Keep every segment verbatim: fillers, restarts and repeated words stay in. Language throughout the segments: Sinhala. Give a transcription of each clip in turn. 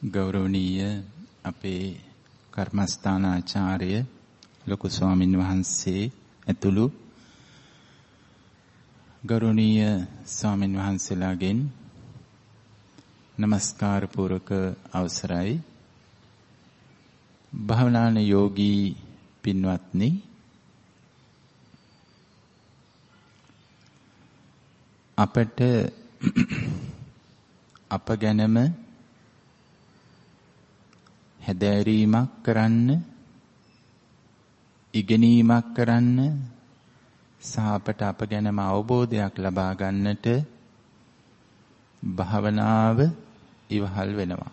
ගෞරවනීය අපේ කර්මස්ථානාචාර්ය ලොකු ස්වාමින් වහන්සේ ඇතුළු ගෞරවනීය ස්වාමින් වහන්සේලාගෙන් නමස්කාර පූර්වක අවසරයි. භාවනාන යෝගී පින්වත්නි, අපට අප ගැනම හැදෑරීමක් කරන්න, ඉගෙනීමක් කරන්න සහ අපට අප ගැනම අවබෝධයක් ලබා ගන්නට භාවනාව ඉවහල් වෙනවා.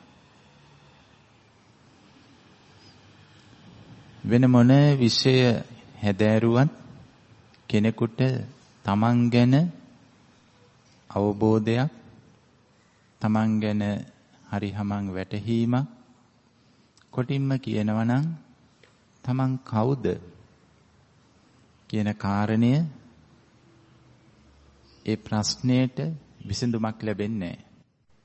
වෙන මොන විෂය හැදෑරුවත් කෙනෙකුට තමන් ගැන අවබෝධයක්, තමන් ගැන හරි හමං වැටහීමක්, කොටින්ම කියනවා නම් තමන් කවුද කියන කාරණය, ඒ ප්‍රශ්නයට විසඳුමක් ලැබෙන්නේ නැහැ.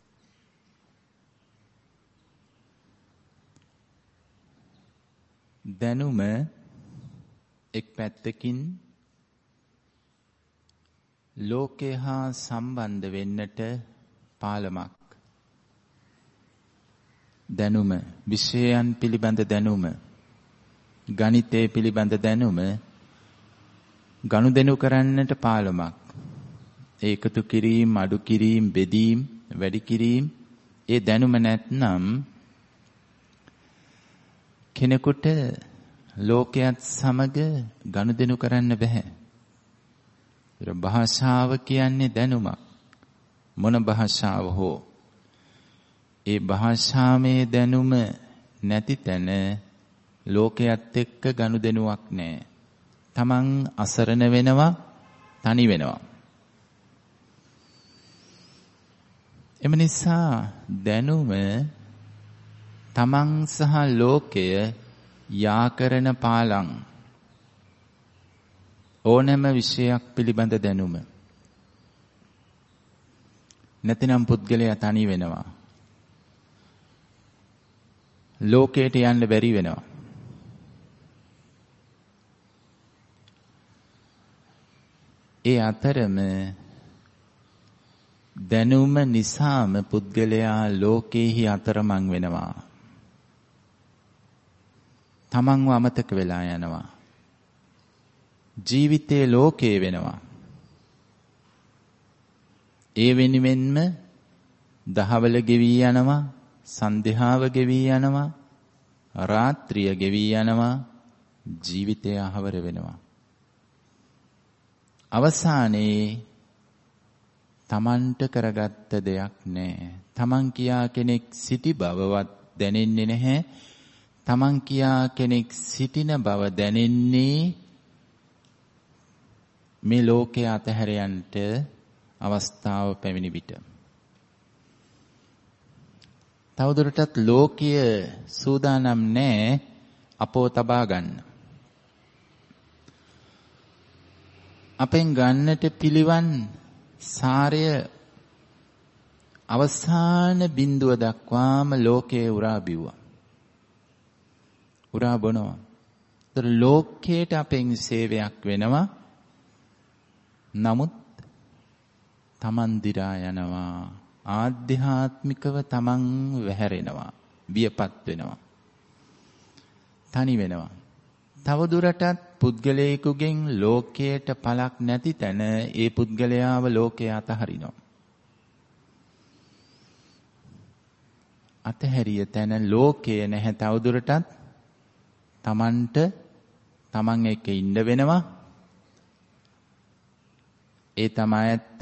දැනුම එක් පැත්තකින් ලෝකය හා සම්බන්ධ වෙන්නට පාලමක්. දැනුම, විෂයයන් පිළිබඳ දැනුම, ගණිතය පිළිබඳ දැනුම ගනුදෙනු කරන්නට පාලමක්. ඒකතු කිරීම, අඩු කිරීම, බෙදීම්, වැඩි කිරීම, ඒ දැනුම නැත්නම් කෙනෙකුට ලෝකයේත් සමග ගනුදෙනු කරන්න බෑ. භාෂාව කියන්නේ දැනුමක්. මොන භාෂාව හෝ ඒ භාෂාවේ දැනුම නැති තැන ලෝකයේත් එක්ක ගනුදෙනුවක් නැහැ. තමන් අසරණ වෙනවා, තනි වෙනවා. එම නිසා දැනුම තමන් සහ ලෝකය යා කරන පාලං. ඕනෑම විෂයක් පිළිබඳ දැනුම. නැතිනම් පුද්ගලයා තනි වෙනවා. ලෝකයට යන්න බැරි වෙනවා. ඒ අතරම දැනුම නිසාම පුද්ගලයා ලෝකෙහි අතරමං වෙනවා. තමන්ව අමතක වෙලා යනවා. ජීවිතේ ලෝකේ වෙනවා. ඒ වෙනුවෙන්ම දහවල ගෙවී යනවා, සන්ධ්‍යාව ගෙවී යනවා, රාත්‍රිය ගෙවී යනවා, ජීවිතය අහවර වෙනවා. අවසානයේ තමන්ට කරගත්ත දෙයක් නැහැ. තමන් කියා කෙනෙක් සිටි බවවත් දැනෙන්නේ නැහැ. තමන් කියා කෙනෙක් සිටින බව දැනෙන්නේ මේ ලෝකයේ අතහැර යන්නට අවස්ථාව පැමිණි විට. තවදුරටත් ලෝකීය සූදානම් නැහැ අපෝ තබා ගන්න. අපෙන් ගන්නට පිළිවන් සාරය අවසාන බිඳුව දක්වාම ලෝකයේ උරා බිව්වා. උරා බොනවා. ඒතර ලෝකයට අපෙන් සේවයක් වෙනවා. නමුත් තමන් දිරා යනවා. ආධ්‍යාත්මිකව තමන් වැහැරෙනවා. බියපත් වෙනවා. තනි වෙනවා. තවදුරටත් පුද්ගලයෙකුගෙන් ලෝකයට පළක් නැති තැන ඒ පුද්ගලයාව ලෝකයේ අතහරිනවා. අතහැරිය තැන ලෝකයේ නැහැ. තවදුරටත් තමන්ට තමන් එක්ක ඉන්න වෙනවා. ඒ තමයි ඇත්ත.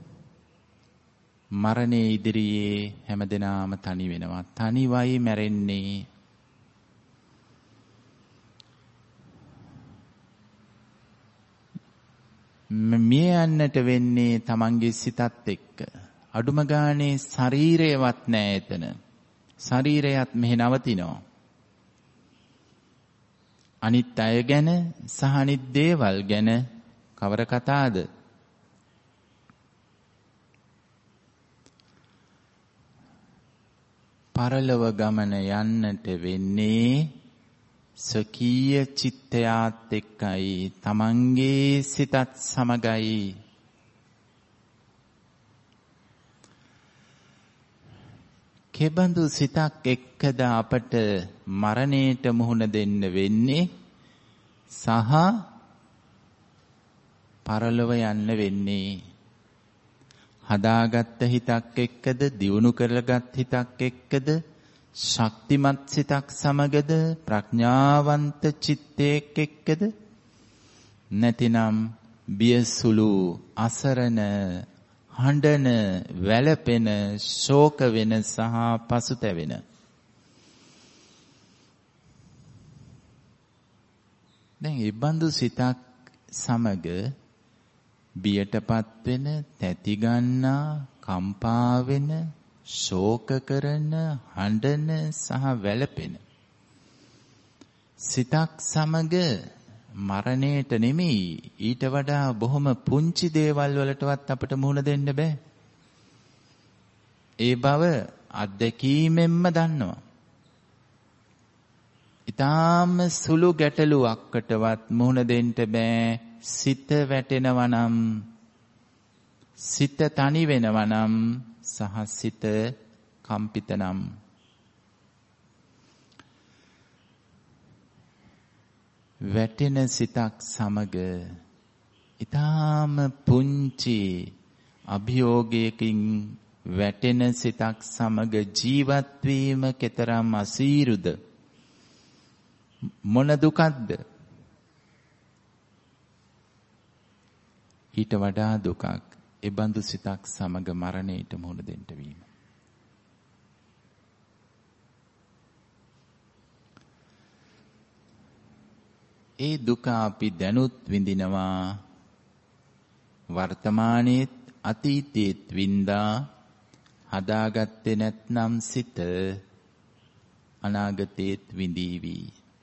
මරණයේ ඉදිරියේ හැමදෙනාම තනි වෙනවා. තනිවයි මැරෙන්නේ. මිය යන්නට වෙන්නේ තමන්ගේ සිතත් එක්ක. අඩුම ගානේ ශරීරයවත් නැහැ එතන. ශරීරයත් මෙහෙ නවතිනවා. අනිත් අය ගැන සහ අනිත් දේවල් ගැන කවර කතාද? පරලොව ගමන යන්නට වෙන්නේ සකීය චිත්තයාත් එක්කයි තමන්ගේ සිතත් සමගයි. කෙබඳු සිතක් එක්කද අපට මරණයට මුහුණ දෙන්න වෙන්නේ සහ පරලොව යන්න වෙන්නේ. හදාගත්ත හිතක් එක්කද, දියුණු කරගත් හිතක් එක්කද, ශක්තිමත් සිතක් සමගද, ප්‍රඥාවන්ත චිත්තයක් එක්කද, නැතිනම් බියසුළු අසරණ හඬන වැළපෙන ශෝක වෙන සහ පසුතැවෙන. දැන් ඒ බඳු සිතක් සමග බියටපත් වෙන, තැති ගන්නා, කම්පා වෙන, ශෝක කරන, හඬන සහ වැළපෙන සිතක් සමග මරණයට නෙමෙයි ඊට වඩා බොහොම පුංචි දේවල් වලටවත් අපිට මුහුණ දෙන්න බෑ. ඒ බව අත්දැකීමෙන්ම දන්නවා. ඊටාම සුළු ගැටලුවක්කටවත් මුහුණ දෙන්න බෑ. සිත වැටෙනවා නම්, සිත තනි වෙනවා නම් සහ සිත කම්පිත නම්. වැටෙන සිතක් සමග ඊටාම පුංචි අභියෝගයකින් වැටෙන සිතක් සමග ජීවත් වීම කෙතරම් අසීරුද, මොන දුකක්ද? ඊට වඩා දුකක් ඒ බඳු සිතක් සමග මරණයට මුහුණ දෙන්න වීම. ඒ දුක අපි දැනුත් විඳිනවා, වර්තමානයේත් අතීතයේත් වින්දා. හදාගත්තේ නැත්නම් සිත අනාගතයේත් විඳීවි.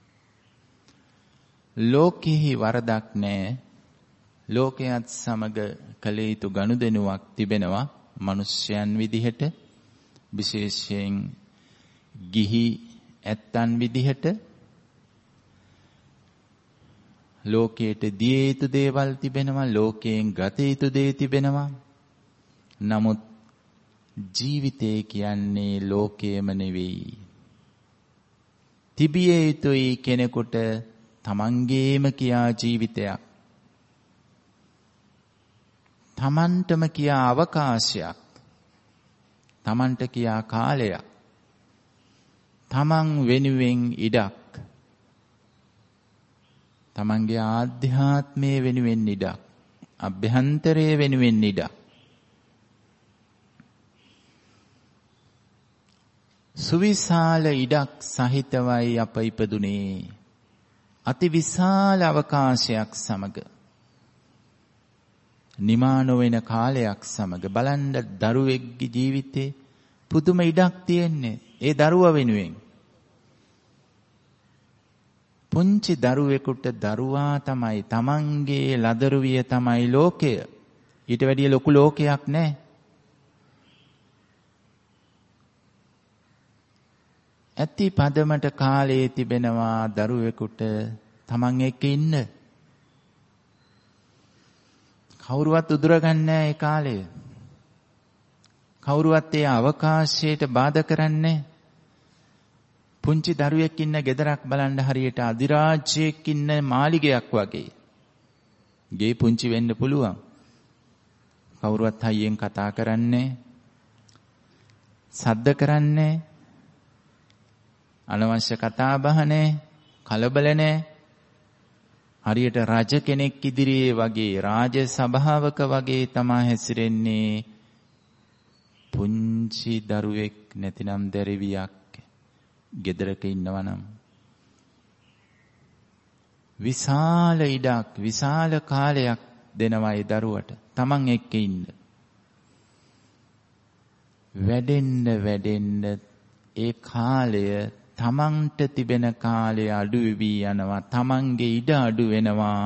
ලෝකෙහි වරදක් නැහැ. ලෝකයේත් සමග කළ යුතු ගනුදෙනුවක් තිබෙනවා. මිනිස්යන් විදිහට, විශේෂයෙන් ගිහි ඇත්තන් විදිහට ලෝකයට දිය යුතු දේවල් තිබෙනවා, ලෝකයෙන් ගත යුතු දේ තිබෙනවා. නමුත් ජීවිතය කියන්නේ ලෝකයේම නෙවෙයි. තිබිය යුතුයි කෙනෙකුට තමන්ගේම කියා ජීවිතයක්, තමන්ටම කියා අවකාශයක්, තමන්ට කියා කාලයක්, තමන් වෙනුවෙන් ඉඩක්, තමන්ගේ ආධ්‍යාත්මය වෙනුවෙන් ඉඩක්, අභ්‍යන්තරය වෙනුවෙන් ඉඩක්. සුවිශාල ඉඩක් සහිතවයි අප ඉපදුනේ. අති විශාල අවකාශයක් සමග, නිමා නොවන කාලයක් සමග. බලන්න දරුවෙක්ගේ ජීවිතේ පුදුම ඉඩක් තියෙන්නේ ඒ දරුවා වෙනුවෙන්. පුංචි දරුවෙකුට දරුවා තමයි, තමන්ගේ ලදරුවිය තමයි ලෝකය. ඊට වැඩිය ලොකු ලෝකයක් නැහැ. ඇති පදමට කාලයේ තිබෙනවා දරුවෙකුට තමන් එක්ක ඉන්න. කවුරුවත් උදුරගන්නේ නැහැ ඒ කාලය. කවුරුවත් ඒ අවකාශයට බාධා කරන්නේ. පුංචි දරුවෙක් ඉන්න ගෙදරක් බලන්න හරියට අධිරාජ්‍යයක් ඉන්න මාලිගයක් වගේ. ගේ පුංචි වෙන්න පුළුවන්. කවුරුවත් හයියෙන් කතා කරන්නේ, සද්ද කරන්නේ, අනවශ්‍ය කතා බහ නැහැ, කලබල නැහැ. හරියට රජ කෙනෙක් ඉදිරියේ වගේ, රාජ සභාවක වගේ තමයි හැසිරෙන්නේ. පුංචි දරුවෙක් නැතිනම් දැරිවියක් ගෙදරක ඉන්නවනම් විශාල ඉඩක්, විශාල කාලයක් දෙනවා ඒ දරුවට තමන් එක්ක ඉන්න. වැඩෙන්න වැඩෙන්න ඒ කාලය, තමන්ට තිබෙන කාලය අඩු වෙවි යනවා. තමන්ගේ ඉඩ අඩු වෙනවා.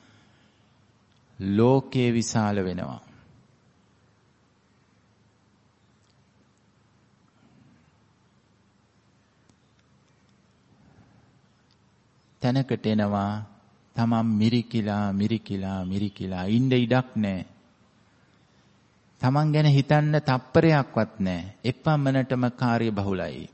ලෝකේ විශාල වෙනවා. තැනකට එනවා තමන් මිරිකිලා මිරිකිලා මිරිකිලා ඉන්න ඉඩක් නැහැ. තමන් ගැන හිතන්න තප්පරයක්වත් නැහැ. එපමණටම කාර්ය බහුලයි.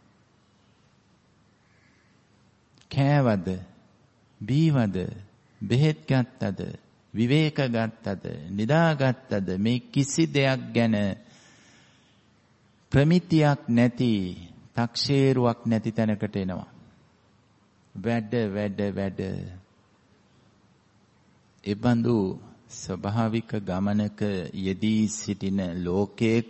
කෑවද, බීවද, බෙහෙත් ගත්තද, විවේක ගත්තද, නිදාගත්තද, මේ කිසි දෙයක් ගැන ප්‍රමිතියක් නැති, තක්ෂේරුවක් නැති තැනකට එනවා. වැඩ වැඩ වැඩ. එබඳු ස්වභාවික ගමනක යෙදී සිටින ලෝකයක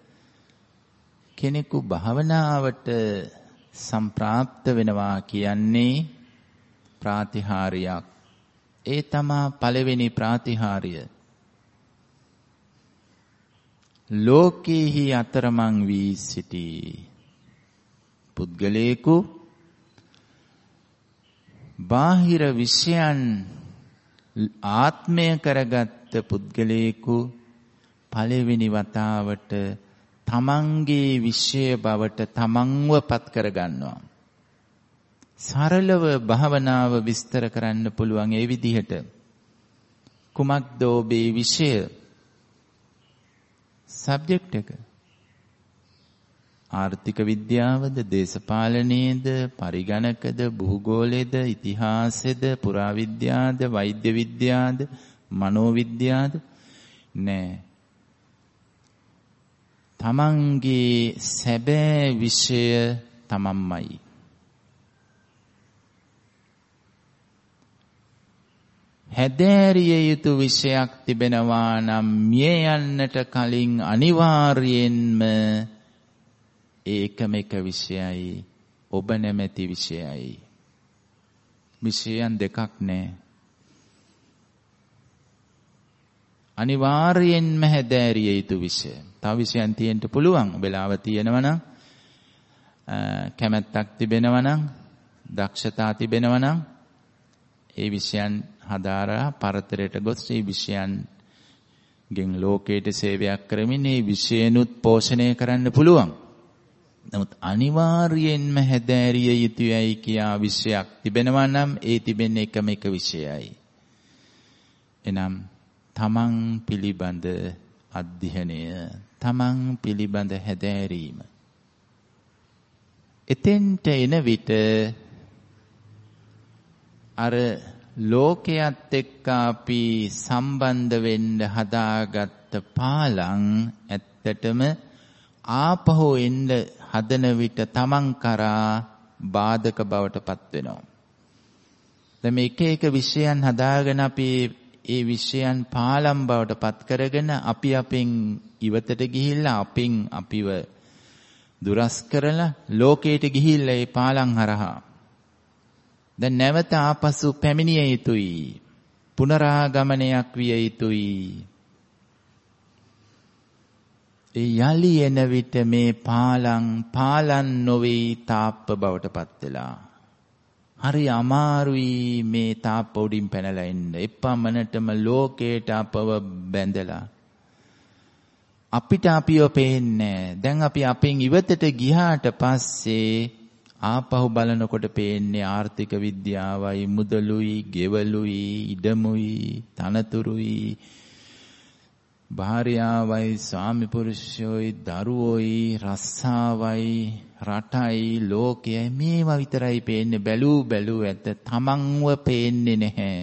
කෙනෙකු භාවනාවට සම්ප්‍රාප්ත වෙනවා කියන්නේ ප්‍රාතිහාර්යයක්. ඒ තමා පළවෙනි ප්‍රාතිහාර්ය. ලෝකේහි අතරමං වී සිටී පුද්ගලයෙකු බාහිර විෂයන් ආත්මය කරගත්ත පුද්ගලයෙකු පළවෙනි වතාවට තමන්ගේ විෂය බවට තමන්ව පත් කරගන්නවා. සරලව භාවනාව විස්තර කරන්න පුළුවන් ඒ විදිහට. කුමක්ද ඔබේ විෂය? සබ්ජෙක්ට් එක. ආර්ථික විද්‍යාවද, දේශපාලනයේද, පරිගණකද, භූගෝලයේද, ඉතිහාසයේද, පුරාවිද්‍යාවද, වෛද්‍ය විද්‍යාවද, මනෝවිද්‍යාවද? නෑ. තමන්ගේ සැබෑ විෂය තමන්මයි. හැදෑරිය යුතු විෂයක් තිබෙනවා නම් මිය යන්නට කලින් අනිවාර්යයෙන්ම ඒකම එක විෂයයි, ඔබ නැමැති විෂයයි. විෂයයන් දෙකක් නෑ. අනිවාර්යයෙන්ම හැදෑරිය යුතු විෂය. තව විෂයන් තියෙන්න පුළුවන්. වෙලාව තියෙනවා නම්, කැමැත්තක් තිබෙනවා නම්, දක්ෂතා තිබෙනවා නම් ඒ විෂයන් හදාරා පරතරයට ගොස් ඒ විෂයන්ගෙන් ලෝකයට සේවයක් කරමින් ඒ විෂයනුත් පෝෂණය කරන්න පුළුවන්. නමුත් අනිවාර්යයෙන්ම හැදෑරිය යුතුයයි කියා විෂයක් තිබෙනවා නම් ඒ තිබෙන්නේ එකම එක විෂයයි. එනම් තමන් පිළිබඳ අධ්‍යයනය, තමන් පිළිබඳ හැදෑරීම. එතෙන්ට එන විට අර ලෝකයේත් එක්ක අපි සම්බන්ධ වෙන්න හදාගත්ත පාලං ඇත්තටම ආපහු එන්න හදන විට තමන් කරා බාධක බවට පත් වෙනවා. දැන් මේ එක එක විෂයන් හදාගෙන අපි ඒ විෂයන් පාලම් බවට පත් කරගෙන අපි අපෙන් ඉවතට ගිහිල්ලා අපෙන් අපිව දුරස් කරලා ලෝකයට ගිහිල්ලා ඒ පාලම් හරහා දැන් නැවත ආපසු පැමිණිය යුතුයි. පුනරාගමනයක් විය යුතුයි. ඒ යලි එන විට මේ පාලං පාලන් නොවේ තාප්ප බවට පත් වෙලා. හරි අමාරුයි මේ තාප්ප උඩින් පැනලා එන්න. එපමණටම ලෝකයට අපව බැඳලා. අපිට අපිව පේන්නේ. දැන් අපි අපෙන් ඉවතට ගියාට පස්සේ ආපහු බලනකොට පේන්නේ ආර්ථික විද්‍යාවයි, මුදලුයි, ගෙවලුයි, ඉඩමුයි, තනතුරුයි, භාර්යාවයි, ස්වාමි පුරුෂයෝයි, දරුවෝයි, රස්සාවයි, රටයි, ලෝකයයි මේවා විතරයි පේන්නේ. බැලූ බැලූ ඇත තමන්ව පේන්නේ නැහැ.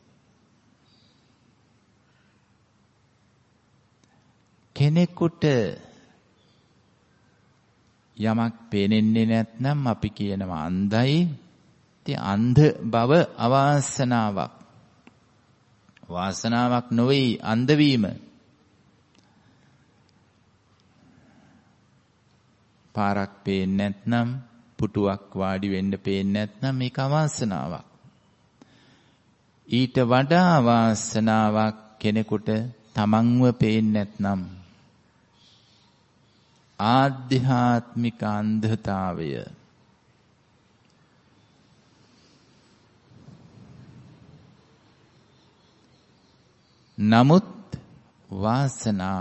කෙනෙකුට යමක් පේනෙන්නේ නැත්නම් අපි කියනවා අන්ධයි. ඉතින් අන්ධ බව අවාසනාවක්. වාසනාවක් නොවේ අන්ධ වීම. පාරක් පේන්නේ නැත්නම්, පුටුවක් වාඩි වෙන්න පේන්නේ නැත්නම් මේක අවාසනාවක්. ඊට වඩා අවාසනාවක් කෙනෙකුට තමන්ව පේන්නේ නැත්නම්. ආධ්‍යාත්මික අන්ධතාවය. නමුත්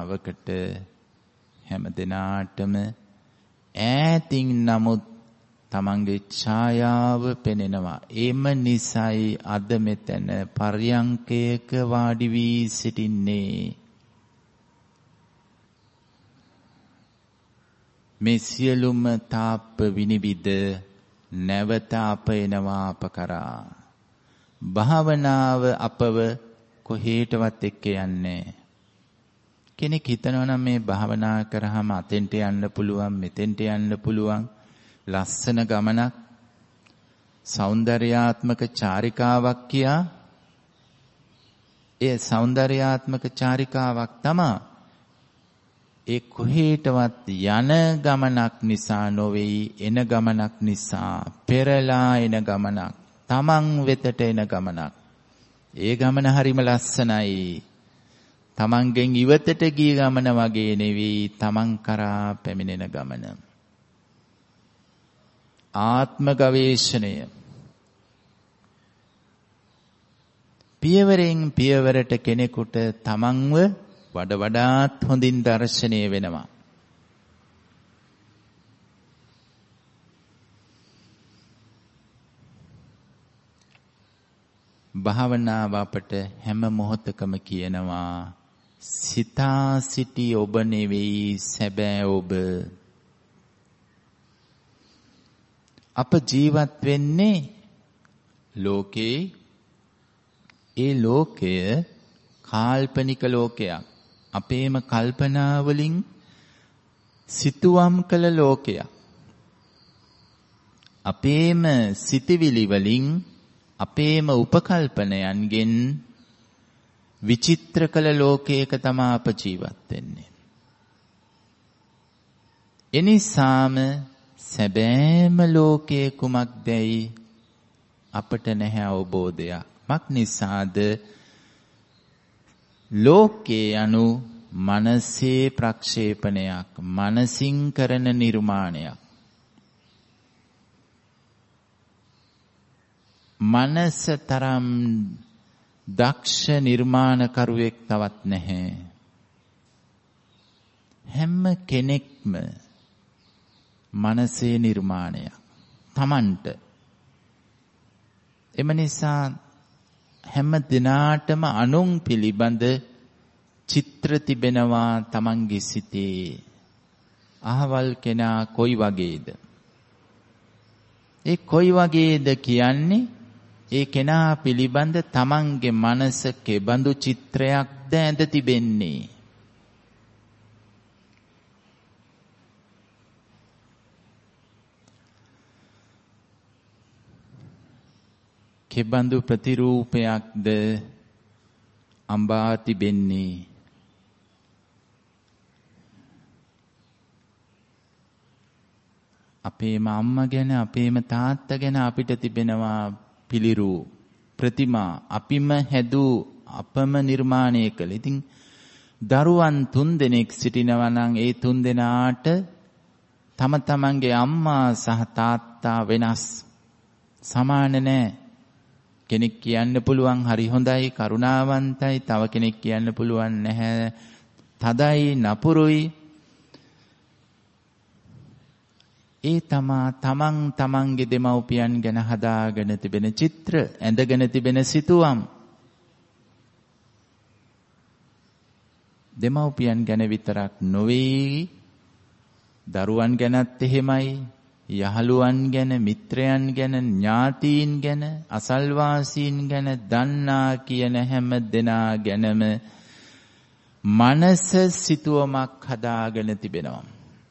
වාසනාවකට හැම දිනාටම ඈතින් නමුත් තමන්ගේ ඡායාව පෙනෙනවා. එම නිසයි අද මෙතන පර්යංකයක වාඩි වී සිටින්නේ. මේ සියලුම තාප විනිවිද නැවත අප එනවා අප කරා. භාවනාව අපව කොහෙටවත් එක්ක යන්නේ. කෙනෙක් හිතනවා නම් මේ භාවනා කරාම අතෙන්ට යන්න පුළුවන් මෙතෙන්ට යන්න පුළුවන් ලස්සන ගමනක් සෞන්දර්යාත්මක චාරිකාවක් කියා ඒ සෞන්දර්යාත්මක චාරිකාවක් තමයි ඒ කොහෙටවත් යන ගමනක් නිසා නොවේයි එන ගමනක් නිසා පෙරලා එන ගමනක් තමන් වෙතට එන ගමනක් ඒ ගමන හරිම ලස්සනයි තමන්ගෙන් ඉවතට ගිය ගමන වගේ නෙවෙයි තමන් කරා පැමිණෙන ගමන ආත්ම ගවේෂණය පියවරෙන් පියවරට කෙනෙකුට තමන්ව වඩ වඩාත් හොඳින් දර්ශනය වෙනවා භාවනාව අපට හැම මොහොතකම කියනවා සිතා සිටි ඔබ නෙවෙයි සැබෑ ඔබ අප ජීවත් වෙන්නේ ලෝකේ ඒ ලෝකය කාල්පනික ලෝකයක් අපේම කල්පනා වලින් සිතුවම් කළ ලෝකයක් අපේම සිතවිලි වලින් අපේම උපකල්පනයන්ගෙන් විචිත්‍ර කළ ලෝකයක තමයි අප ජීවත් වෙන්නේ. එනිසාම සැබෑම ලෝකයේ කුමක්දයි අපට නැහැ අවබෝධයක්. මක් නිසාද ලෝකේ anu මනසේ ප්‍රක්ෂේපණයක් මනසින් කරන නිර්මාණයක්. මනස තරම් දක්ෂ නිර්මාණකරුවෙක් තවත් නැහැ. හැම කෙනෙක්ම මනසේ නිර්මාණයක් තමන්ට. එම නිසා හැම දිනාටම අනුන් පිළිබඳ චිත්‍ර තිබෙනවා තමන්ගේ සිතේ. අහවල් කෙනා කොයි වගේද? ඒ කොයි වගේද කියන්නේ ඒ කෙනා පිළිබඳ තමන්ගේ මනස කෙබඳු චිත්‍රයක්ද ඇඳ තිබෙන්නේ. කෙබඳු ප්‍රතිරූපයක්ද අඹා තිබෙන්නේ. අපේම අම්මා ගැන අපේම තාත්තා ගැන අපිට තිබෙනවා පිළිරු ප්‍රතිමා අපිම හැදූ අපම නිර්මාණය කළ. ඉතින් දරුවන් තුන් දෙනෙක් සිටිනවා නම් ඒ තුන් දෙනාට තම තමන්ගේ අම්මා සහ තාත්තා වෙනස් සමාන නැහැ. කෙනෙක් කියන්න පුළුවන් හරි හොඳයි කරුණාවන්තයි, තව කෙනෙක් කියන්න පුළුවන් නැහැ තදයි නපුරුයි. ඒ තමා තමන් තමන්ගේ දෙමව්පියන් ගැන හදාගෙන තිබෙන චිත්‍ර, ඇඳගෙන තිබෙන සිතුවම්. දෙමව්පියන් ගැන විතරක් නොවේ, දරුවන් ගැනත් එහෙමයි, යහළුවන් ගැන, මිත්‍රයන් ගැන, ඥාතීන් ගැන, අසල්වාසීන් ගැන, දන්නා කියන හැම දෙනා ගැනම මනස සිතුවමක් හදාගෙන තිබෙනවා.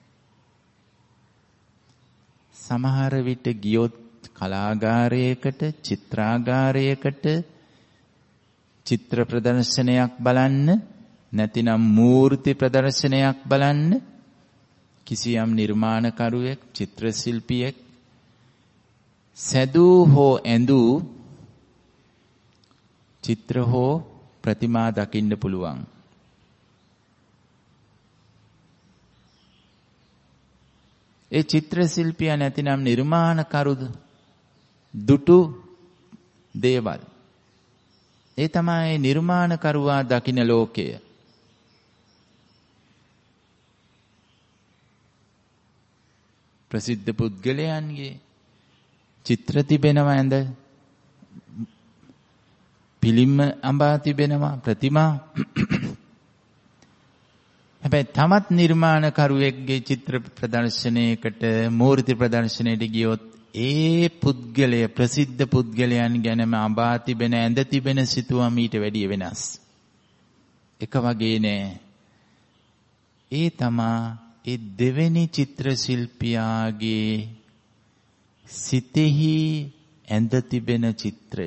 සමහර විට ගියොත් කලාගාරයකට, චිත්‍රාගාරයකට චිත්‍ර ප්‍රදර්ශනයක් බලන්න, නැතිනම් මූර්ති ප්‍රදර්ශනයක් බලන්න, කිසියම් නිර්මාණකරුවෙක්, චිත්‍ර ශිල්පියෙක් සැදූ හෝ ඇඳූ චිත්‍ර හෝ ප්‍රතිමා දකින්න පුළුවන්. ඒ චිත්‍ර ශිල්පියා නැතිනම් නිර්මාණකරු දුටු දේවල්. ඒ තමයි නිර්මාණකරුවා දකින ලෝකය. ප්‍රසිද්ධ පුද්ගලයන්ගේ, චිත්‍ර තිබෙනවා ඇඳ. පිළිම අඹා තිබෙනවා ප්‍රතිමා. හැබැයි තමත් නිර්මාණකරුවෙක්ගේ චිත්‍ර ප්‍රදර්ශනයකට මූර්ති ප්‍රදර්ශනයට ගියොත් ඒ පුද්ගලය ප්‍රසිද්ධ පුද්ගලයන් ගැනම අඹා තිබෙන ඇඳ තිබෙන සිතුවම් ඊට වැඩිය වෙනස්. එක වගේ නෑ. ඒ තමා ඒ දෙවෙනි චිත්‍ර ශිල්පියාගේ සිතෙහි ඇඳ තිබෙන චිත්‍රය.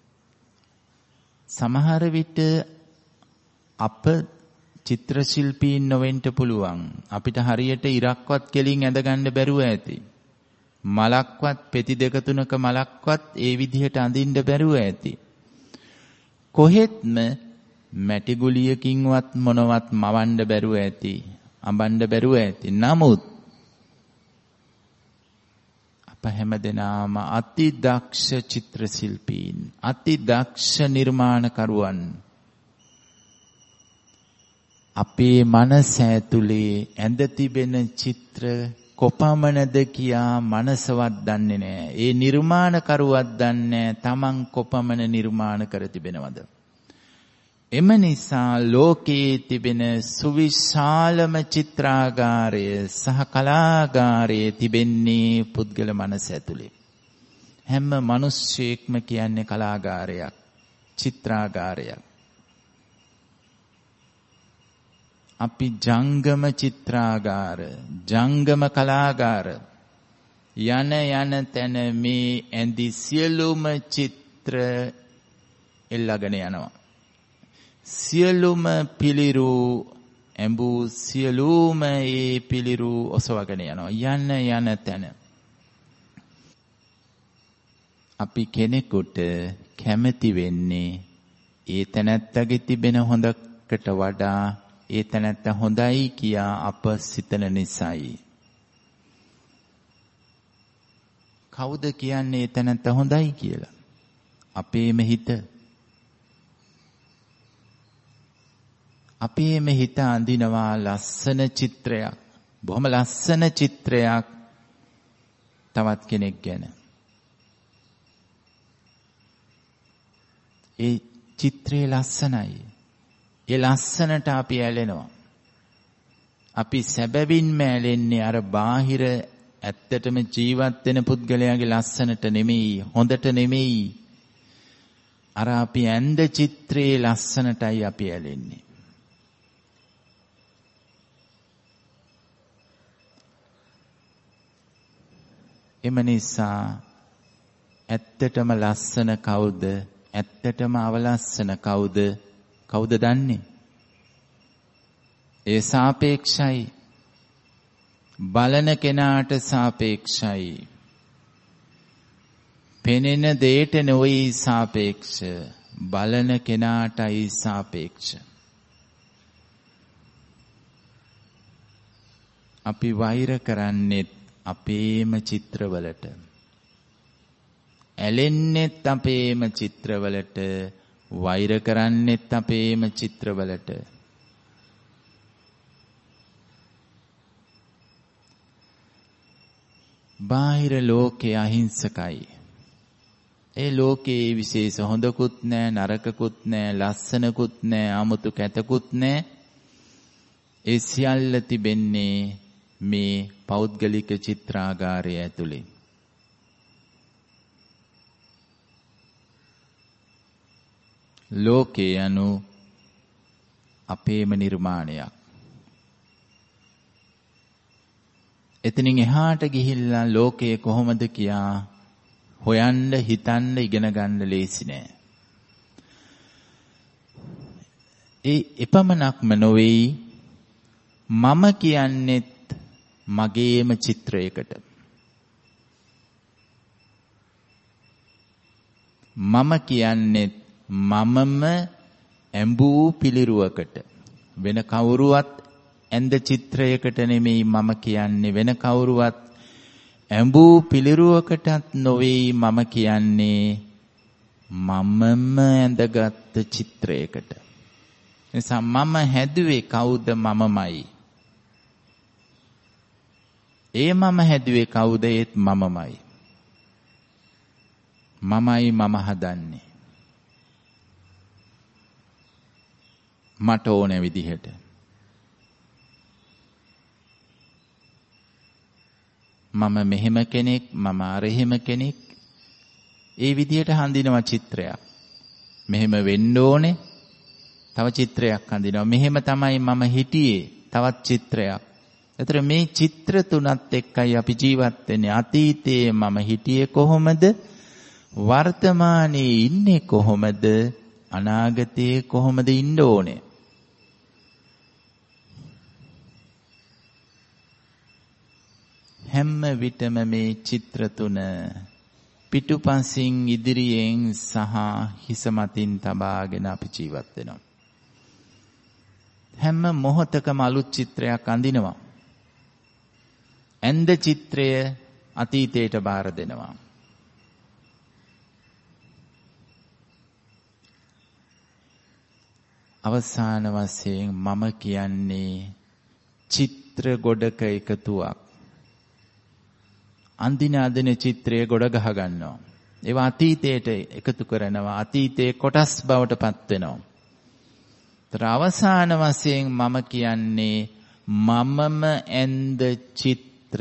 සමහර විට අප චිත්‍ර ශිල්පීන් නොවෙන්න පුළුවන්. අපිට හරියට ඉරක්වත් කෙලින් ඇඳ ගන්න බැරුව ඇති. මලක්වත් පෙති දෙක තුනක මලක්වත් ඒ විදිහට අඳින්න බැරුව ඇති. කොහෙත්ම මැටි ගුලියකින්වත් මොනවත් මවන්න බැරුව ඇති. අඹන්න බැරුව ඇති. නමුත් අප හැමදෙනාම අති දක්ෂ චිත්‍ර ශිල්පීන්, අති දක්ෂ නිර්මාණකරුවන්. අපේ මනස ඇතුලේ ඇඳ තිබෙන චිත්‍ර කොපමණද කියා මනසවත් දන්නේ නැහැ. ඒ නිර්මාණකරුවත් දන්නේ තමන් කොපමණ නිර්මාණ කර තිබෙනවද. එම නිසා ලෝකයේ තිබෙන සුවිශාලම චිත්‍රාගාරය සහ කලාගාරය තිබෙන්නේ පුද්ගල මනස ඇතුලේ. හැම මිනිස්සෙක්ම කියන්නේ කලාගාරයක්, චිත්‍රාගාරයක්. අපි ජංගම චිත්‍රාගාර, ජංගම කලාගාර යන යන තැන මේ ඇඳි සියලුම චිත්‍ර එල්ලගෙන යනවා. සියලුම පිළිරු ඇඹූ සියලුම ඒ පිළිරු ඔසවගෙන යනවා. යන යන තැන අපි කෙනෙකුට කැමති වෙන්නේ ඒ තැනැත්තගේ තිබෙන හොඳකට වඩා ඒ තැනැත්ත හොඳයි කියා අප සිතන නිසායි. කවුද කියන්නේ ඒ තැනැත්ත හොඳයි කියලා? අපේම හිත. අපේම හිත අඳිනවා ලස්සන චිත්‍රයක්, බොහොම ලස්සන චිත්‍රයක් තවත් කෙනෙක් ගැන. ඒ චිත්‍රය ලස්සනයි. ඒ ලස්සනට අපි ඇලෙනවා. අපි සැබවින්ම ඇලෙන්නේ අර බාහිර ඇත්තටම ජීවත් වෙන පුද්ගලයාගේ ලස්සනට නෙමෙයි, හොඳට නෙමෙයි. අර අපි ඇඳ චිත්‍රයේ ලස්සනටයි අපි ඇලෙන්නේ. එම නිසා ඇත්තටම ලස්සන කවුද? ඇත්තටම අවලස්සන කවුද? කවුද දන්නේ? ඒ සාපේක්ෂයි. බලන කෙනාට සාපේක්ෂයි. පෙනෙන දෙයට නොවේ සාපේක්ෂ. බලන කෙනාටයි සාපේක්ෂ. අපි වෛර කරන්නේත් අපේම චිත්‍රවලට. ඇලෙන්නෙත් අපේම චිත්‍රවලට. වෛර කරන්නෙත් අපේම චිත්‍රවලට. බාහිර ලෝකේ අහිංසකයි. ඒ ලෝකේ විශේෂ හොඳකුත් නැහැ, නරකකුත් නැහැ, ලස්සනකුත් නැහැ, 아무තු කැතකුත් නැහැ. ඒ සියල්ල තිබෙන්නේ මේ පෞද්ගලික චිත්‍රාගාරය ඇතුලේ. ලෝකේ යනු අපේම නිර්මාණයක්. එතනින් එහාට ගිහිල්ලා ලෝකය කොහොමද කියා හොයන්න හිතන්න ඉගෙන ගන්න ලේසි නෑ. ඒ එපමණක්ම නොවේයි මම කියන්නේත් මගේම චිත්‍රයකට. මම කියන්නේත් මමම ඇඹූ පිළිරුවකට. වෙන කවුරුවත් ඇඳ චිත්‍රයකට නෙමෙයි මම කියන්නේ. වෙන කවුරුවත් ඇඹූ පිළිරුවකටත් නොවේ මම කියන්නේ. මමම ඇඳගත් චිත්‍රයකට. නිසා මම හැදුවේ කවුද? මමමයි. ඒ මම හැදුවේ කවුද? ඒත් මමමයි. මමයි මම හදන්නේ. මට ඕන විදිහට. මම මෙහෙම කෙනෙක්, මම අර එහෙම කෙනෙක්. ඒ විදිහට හඳිනවා චිත්‍රයක්. මෙහෙම වෙන්න ඕනේ. තව චිත්‍රයක් හඳිනවා. මෙහෙම තමයි මම හිටියේ. තවත් චිත්‍රයක්. ඒතර මේ චිත්‍ර තුනත් එක්කයි අපි ජීවත් වෙන්නේ. අතීතයේ මම හිටියේ කොහොමද? වර්තමානයේ ඉන්නේ කොහොමද? අනාගතයේ කොහොමද ඉන්න ඕනේ? හැම විටම මේ චිත්‍ර තුන පිටුපසින් ඉදිරියෙන් සහ හිස මතින් තබාගෙන අපි ජීවත් වෙනවා. හැම මොහොතකම අලුත් චිත්‍රයක් අඳිනවා. ඇඳ චිත්‍රය අතීතයට බාර දෙනවා. අවසාන වශයෙන් මම කියන්නේ චිත්‍ර ගොඩක එකතුවක්. අඳින අඳින චිත්‍රය ගොඩ ගහ ගන්නවා. ඒවා අතීතයට එකතු කරනවා. අතීතයේ කොටස් බවට පත් වෙනවා. ඒතර අවසාන වශයෙන් මම කියන්නේ මමම ඇඳ චිත්‍ර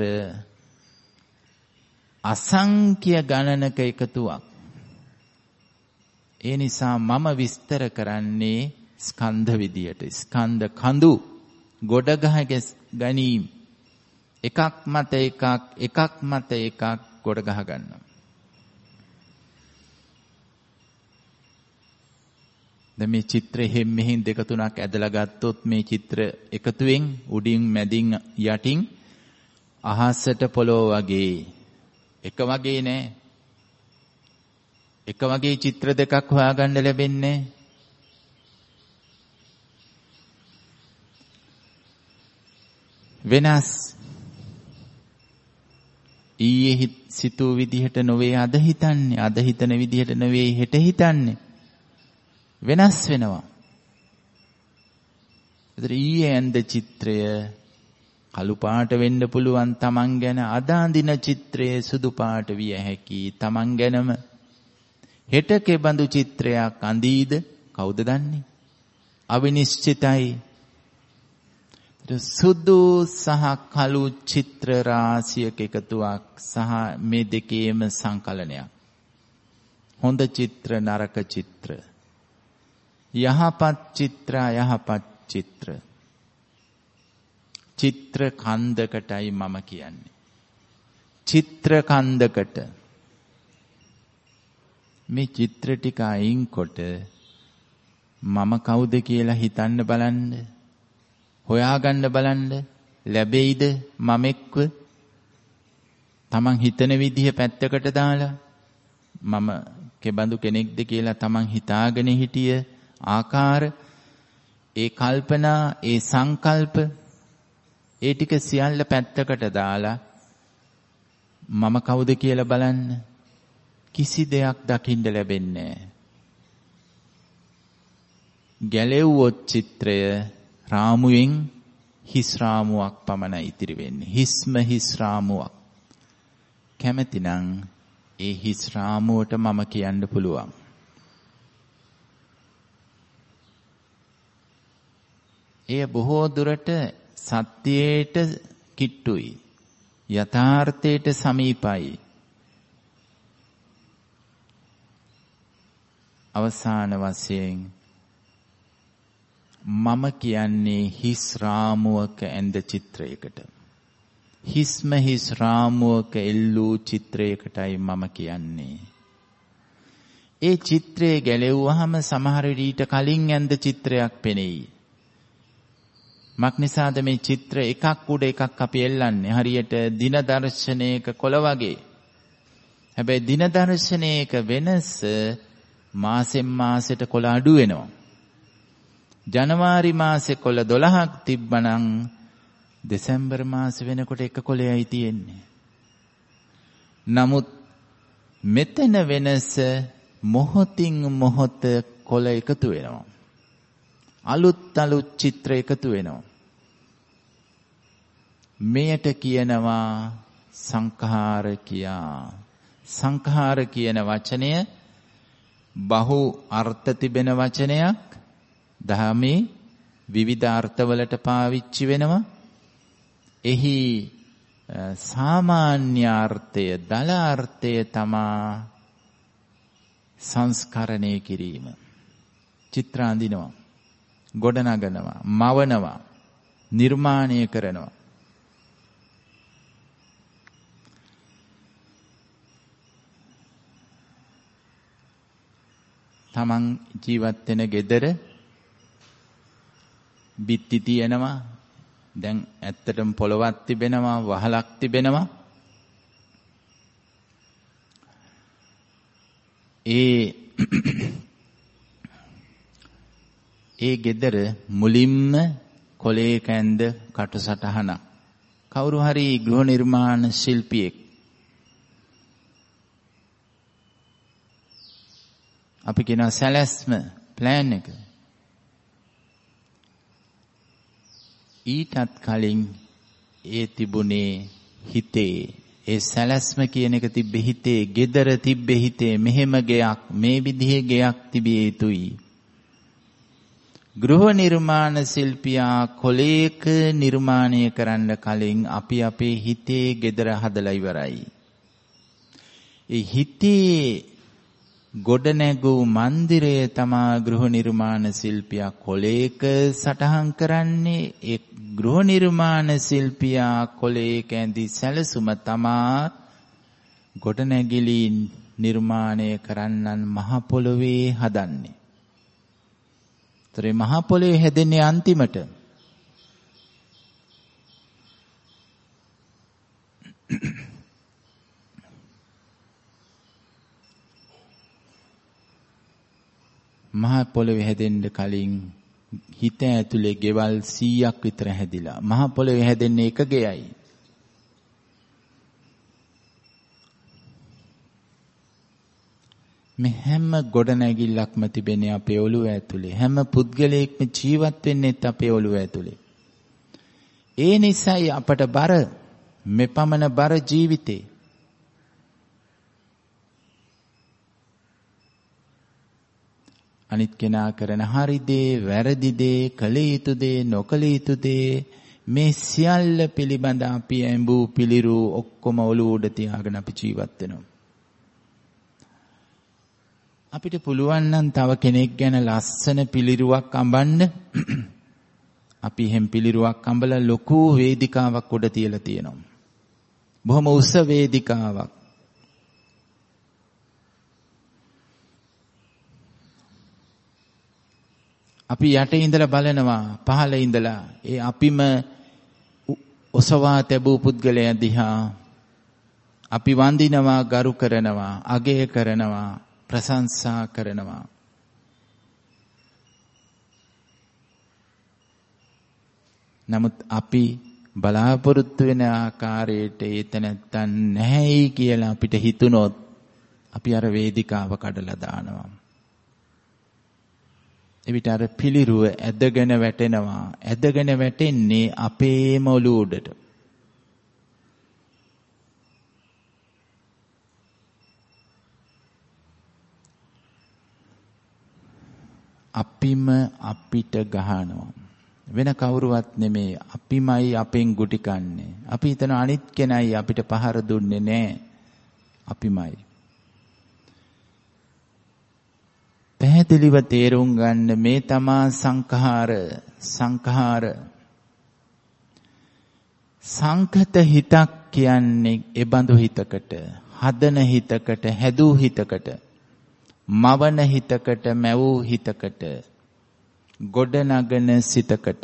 අසංඛ්‍ය ගණනක එකතුවක්. ඒ නිසා මම විස්තර කරන්නේ ස්කන්ධ විදියට. ස්කන්ධ කඳු ගොඩ ගහ ගැනීම. එකක් මත එකක් එකක් මත එකක් ගොඩ ගහ ගන්නවා. දැන් මේ චිත්‍රෙ හැම මෙහින් දෙක තුනක් ඇදලා ගත්තොත් මේ චිත්‍ර එකතුවෙන් උඩින් මැදින් යටින් අහසට පොළොව වගේ එක වගේ නෑ. එක වගේ චිත්‍ර දෙකක් හොයාගන්න ලැබෙන්නේ වෙනස්. ඊයේ සිතූ විදිහට නොවේ අද හිතන්නේ. අද හිතන විදිහට නොවේ හෙට හිතන්නේ. වෙනස් වෙනවා. ඒතර ඊයේ ඇඳ චිත්‍රය කළු පාට වෙන්න පුළුවන් Taman ගැන. අද අඳින චිත්‍රය සුදු පාට විය හැකි Taman ගැනම. හෙට කෙබඳු චිත්‍රයක් අඳීද කවුද දන්නේ? අවිනිශ්චිතයි. සුදු සහ කළු චිත්‍ර රාශියක එකතුවක් සහ මේ දෙකේම සංකලනයක්. හොඳ චිත්‍ර නරක චිත්‍ර. යහපත් චිත්‍ර අයහපත් චිත්‍ර. චිත්‍ර කන්දකටයි මම කියන්නේ. චිත්‍ර කන්දකට. මේ චිත්‍ර ටික අයින් කොට මම කවුද කියලා හිතන්න බලන්න. හොයාගන්න බලන්න ලැබෙයිද මමෙක්ව? Taman හිතන විදිහ පැත්තකට දාලා මම කෙබඳු කෙනෙක්ද කියලා Taman හිතාගෙන හිටිය ආකාර, ඒ කල්පනා, ඒ සංකල්ප, ඒ ටික සියල්ල පැත්තකට දාලා මම කවුද කියලා බලන්න. කිසි දෙයක් දකින්න ලැබෙන්නේ නැහැ. ගැලෙව්වොත් චිත්‍රය රාමුවෙන් හිස් රාමුවක් පමණයි ඉතිරි වෙන්නේ. හිස්ම හිස් රාමුවක්. කැමැතිනම් ඒ හිස් රාමුවට මම කියන්න පුළුවන්. එය බොහෝ දුරට සත්‍යයට කිට්ටුයි. යථාර්ථයට සමීපයි. අවසාන වශයෙන් මම කියන්නේ හිස් රාමුවක ඇඳ චිත්‍රයකට. හිස්ම හිස් රාමුවක එල්ලූ චිත්‍රයකටයි මම කියන්නේ. ඒ චිත්‍රය ගැලෙව්වහම සමහර විට කලින් ඇඳ චිත්‍රයක් පෙනෙයි. මක්නිසාද මේ චිත්‍ර එකක් උඩ එකක් අපි එල්ලන්නේ. හරියට දින දර්ශනයක කොළ වගේ. හැබැයි දින දර්ශනයක වෙනස මාසෙන් මාසෙට කොළ අඩු වෙනවා. ජනවාරි මාසේ කොළ දොළහක් තිබ්බනම් දෙසැම්බර් මාසේ වෙනකොට එක කොළයයි තියෙන්නේ. නමුත් මෙතන වෙනස මොහොතින් මොහොත කොළ එකතු වෙනවා. අලුත් අලුත් චිත්‍ර එකතු වෙනවා. මෙයට කියනවා සංඛාර කියා. සංඛාර කියන වචනය බහු අර්ථ තිබෙන වචනයක්. ධර්මයේ විවිධ අර්ථවලට පාවිච්චි වෙනවා. එහි සාමාන්‍ය අර්ථය, දල අර්ථය තමා සංස්කරණය කිරීම. චිත්‍ර අඳිනවා, ගොඩනගනවා, මවනවා, නිර්මාණය කරනවා. තමන් ජීවත් වෙන ගෙදර බිත්ති තියෙනවා. දැන් ඇත්තටම පොළවක් තිබෙනවා, වහලක් තිබෙනවා. ඒ ඒ ගෙදර මුලින්ම කොලේ කැන්ද කටුසටහන කවුරු හරි ගෘහ නිර්මාණ ශිල්පියෙක් අපි කියන සැලැස්ම ප්ලෑන් එක ඊටත් කලින් ඒ තිබුණේ හිතේ. ඒ සැලැස්ම කියන එක තිබ්බේ හිතේ, gedara තිබ්බේ හිතේ. මෙහෙම ගෙයක්, මේ විදිහේ ගෙයක් තිබිය යුතුයි. ගෘහ නිර්මාණ ශිල්පියා කොලේක නිර්මාණය කරන්න කලින් අපි අපේ හිතේ gedara හදලා ඉවරයි. ඒ හිතේ ගොඩනැගූ මන්දිරය තමා ගෘහ නිර්මාණ ශිල්පියා කොලේක සටහන් කරන්නේ. ඒ ගෘහ නිර්මාණ ශිල්පියා කොලේක ඇඳි සැලසුම තමා ගොඩනැගිලි නිර්මාණය කරන්නන් මහ පොළොවේ හදන්නේ. ඒතරේ මහ පොළොවේ හැදෙන්නේ අන්තිමට. මහ පොළොවේ හැදෙන්න කලින් හිත ඇතුලේ ගෙවල් සීයක් විතර හැදිලා. මහ පොළොවේ හැදෙන්නේ එක ගෙයයි. මේ හැම ගොඩනැගිල්ලක්ම තිබෙන්නේ අපේ ඔළුව ඇතුලේ. හැම පුද්ගලයෙක්ම ජීවත් වෙන්නේත් අපේ ඔළුව ඇතුලේ. ඒ නිසායි අපට බර, මෙපමණ බර ජීවිතේ. අනිත් කෙනා කරන හරි දේ, වැරදි දේ, කළ යුතු දේ, නොකළ යුතු දේ, මේ සියල්ල පිළිබඳ අපි ඇඹු පිළිරු ඔක්කොම ඔළුව උඩ තියාගෙන අපි ජීවත් වෙනවා. අපිට පුළුවන් නම් තව කෙනෙක් ගැන ලස්සන පිළිරුවක් අඹන්න. අපි හැම පිළිරුවක් අඹලා ලොකු වේදිකාවක් උඩ තියලා තියෙනවා. බොහොම උස වේදිකාවක්. අපි යට ඉඳලා බලනවා, පහළ ඉඳලා ඒ අපිම ඔසවා තැබූ පුද්ගලයා දිහා අපි වඳිනවා, ගරු කරනවා, අගය කරනවා, ප්‍රශංසා කරනවා. නමුත් අපි බලාපොරොත්තු වෙන ආකාරයට ඒතනත්තන් නැහැයි කියලා අපිට හිතුනොත් අපි අර වේදිකාව කඩලා දානවා. එවිට අර පිළිරුව ඇදගෙන වැටෙනවා. ඇදගෙන වැටෙන්නේ අපේම ඔළුව උඩට. අපිම අපිට ගහනවා. වෙන කවුරුවත් නෙමේ. අපිමයි අපෙන් ගුටි කන්නේ. අපි හිතන අනිත් කෙනයි අපිට පහර දුන්නේ නැහැ. අපිමයි. පැහැදිලිව තේරුම් ගන්න මේ තමා සංඛාර. සංඛාර සංකත හිතක් කියන්නේ එබඳු හිතකට, හදන හිතකට, හැදූ හිතකට, මවන හිතකට, මැවූ හිතකට, ගොඩනගන සිතකට.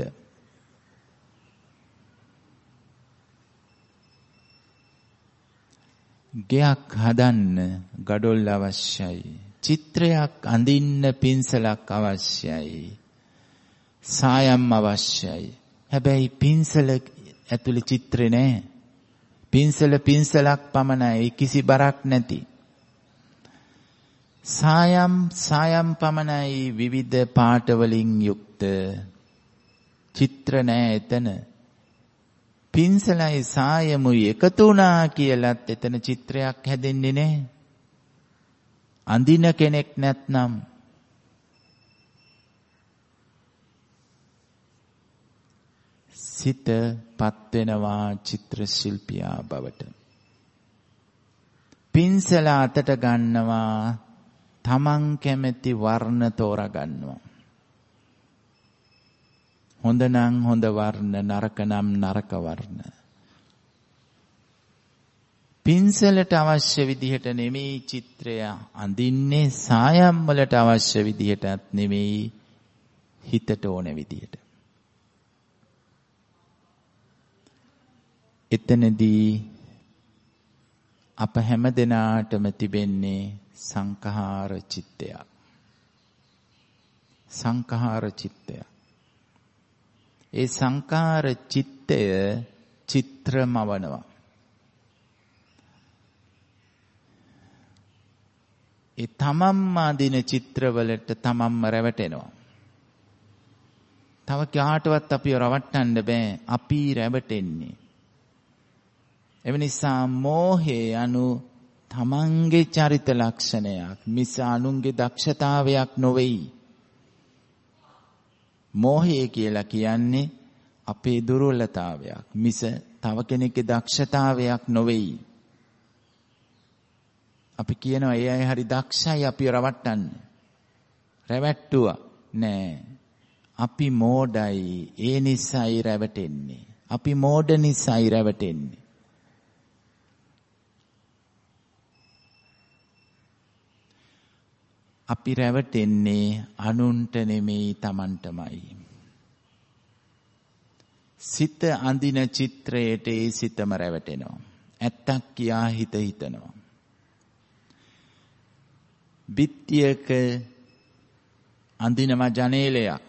ගෙයක් හදන්න ගඩොල් අවශ්‍යයි. චිත්‍රයක් අඳින්න පින්සලක් අවශ්‍යයි. සායම් අවශ්‍යයි. හැබැයි පින්සල ඇතුලේ චිත්‍රේ නැහැ. පින්සල පින්සලක් පමණයි, කිසි බරක් නැති. සායම් සායම් පමණයි, විවිධ පාට වලින් යුක්ත. චිත්‍ර නැහැ එතන. පින්සලයි සායමුයි එකතු වුණා කියලත් එතන චිත්‍රයක් හැදෙන්නේ නැහැ. අඳින කෙනෙක් නැත්නම් සිතපත් වෙනවා චිත්‍ර ශිල්පියා බවට. පින්සල අතට ගන්නවා තමන් කැමති වර්ණ තෝරා ගන්නවා. හොඳ නම් හොඳ වර්ණ, නරක නම් නරක වර්ණ. පින්සලට අවශ්‍ය විදිහට නෙමෙයි චිත්‍රය අඳින්නේ, සායම් වලට අවශ්‍ය විදිහටත් නෙමෙයි, හිතට ඕන විදිහට. එතනදී අප හැම දෙනාටම තිබෙන්නේ සංඛාර චිත්තයක්. සංඛාර චිත්තයක්. ඒ සංඛාර චිත්තය චිත්‍රමවනවා. ඒ තමන්ම අඳින චිත්‍රවලට තමන්ම රැවටෙනවා. තව කාටවත් අපිව රවට්ටන්න බෑ. අපි රැවටෙන්නේ. එම නිසා මෝහය anu තමන්ගේ චරිත ලක්ෂණයක් මිස අනුන්ගේ දක්ෂතාවයක් නොවේයි. මෝහය කියලා කියන්නේ අපේ දුර්වලතාවයක් මිස තව කෙනෙක්ගේ දක්ෂතාවයක් නොවේයි. අපි කියනවා ඒ අය හරි දක්ෂයි අපි රවට්ටන්න. රැවට්ටුවා නෑ. අපි මෝඩයි ඒ නිසායි රැවටෙන්නේ. අපි මෝඩ නිසායි රැවටෙන්නේ. අපි රැවටෙන්නේ අනුන්ට නෙමෙයි තමන්ටමයි. සිත අඳින චිත්‍රයට ඒ සිතම රැවටෙනවා. ඇත්තක් කියා හිත හිතනවා. බිත්තියක අඳිනවා ජනේලයක්.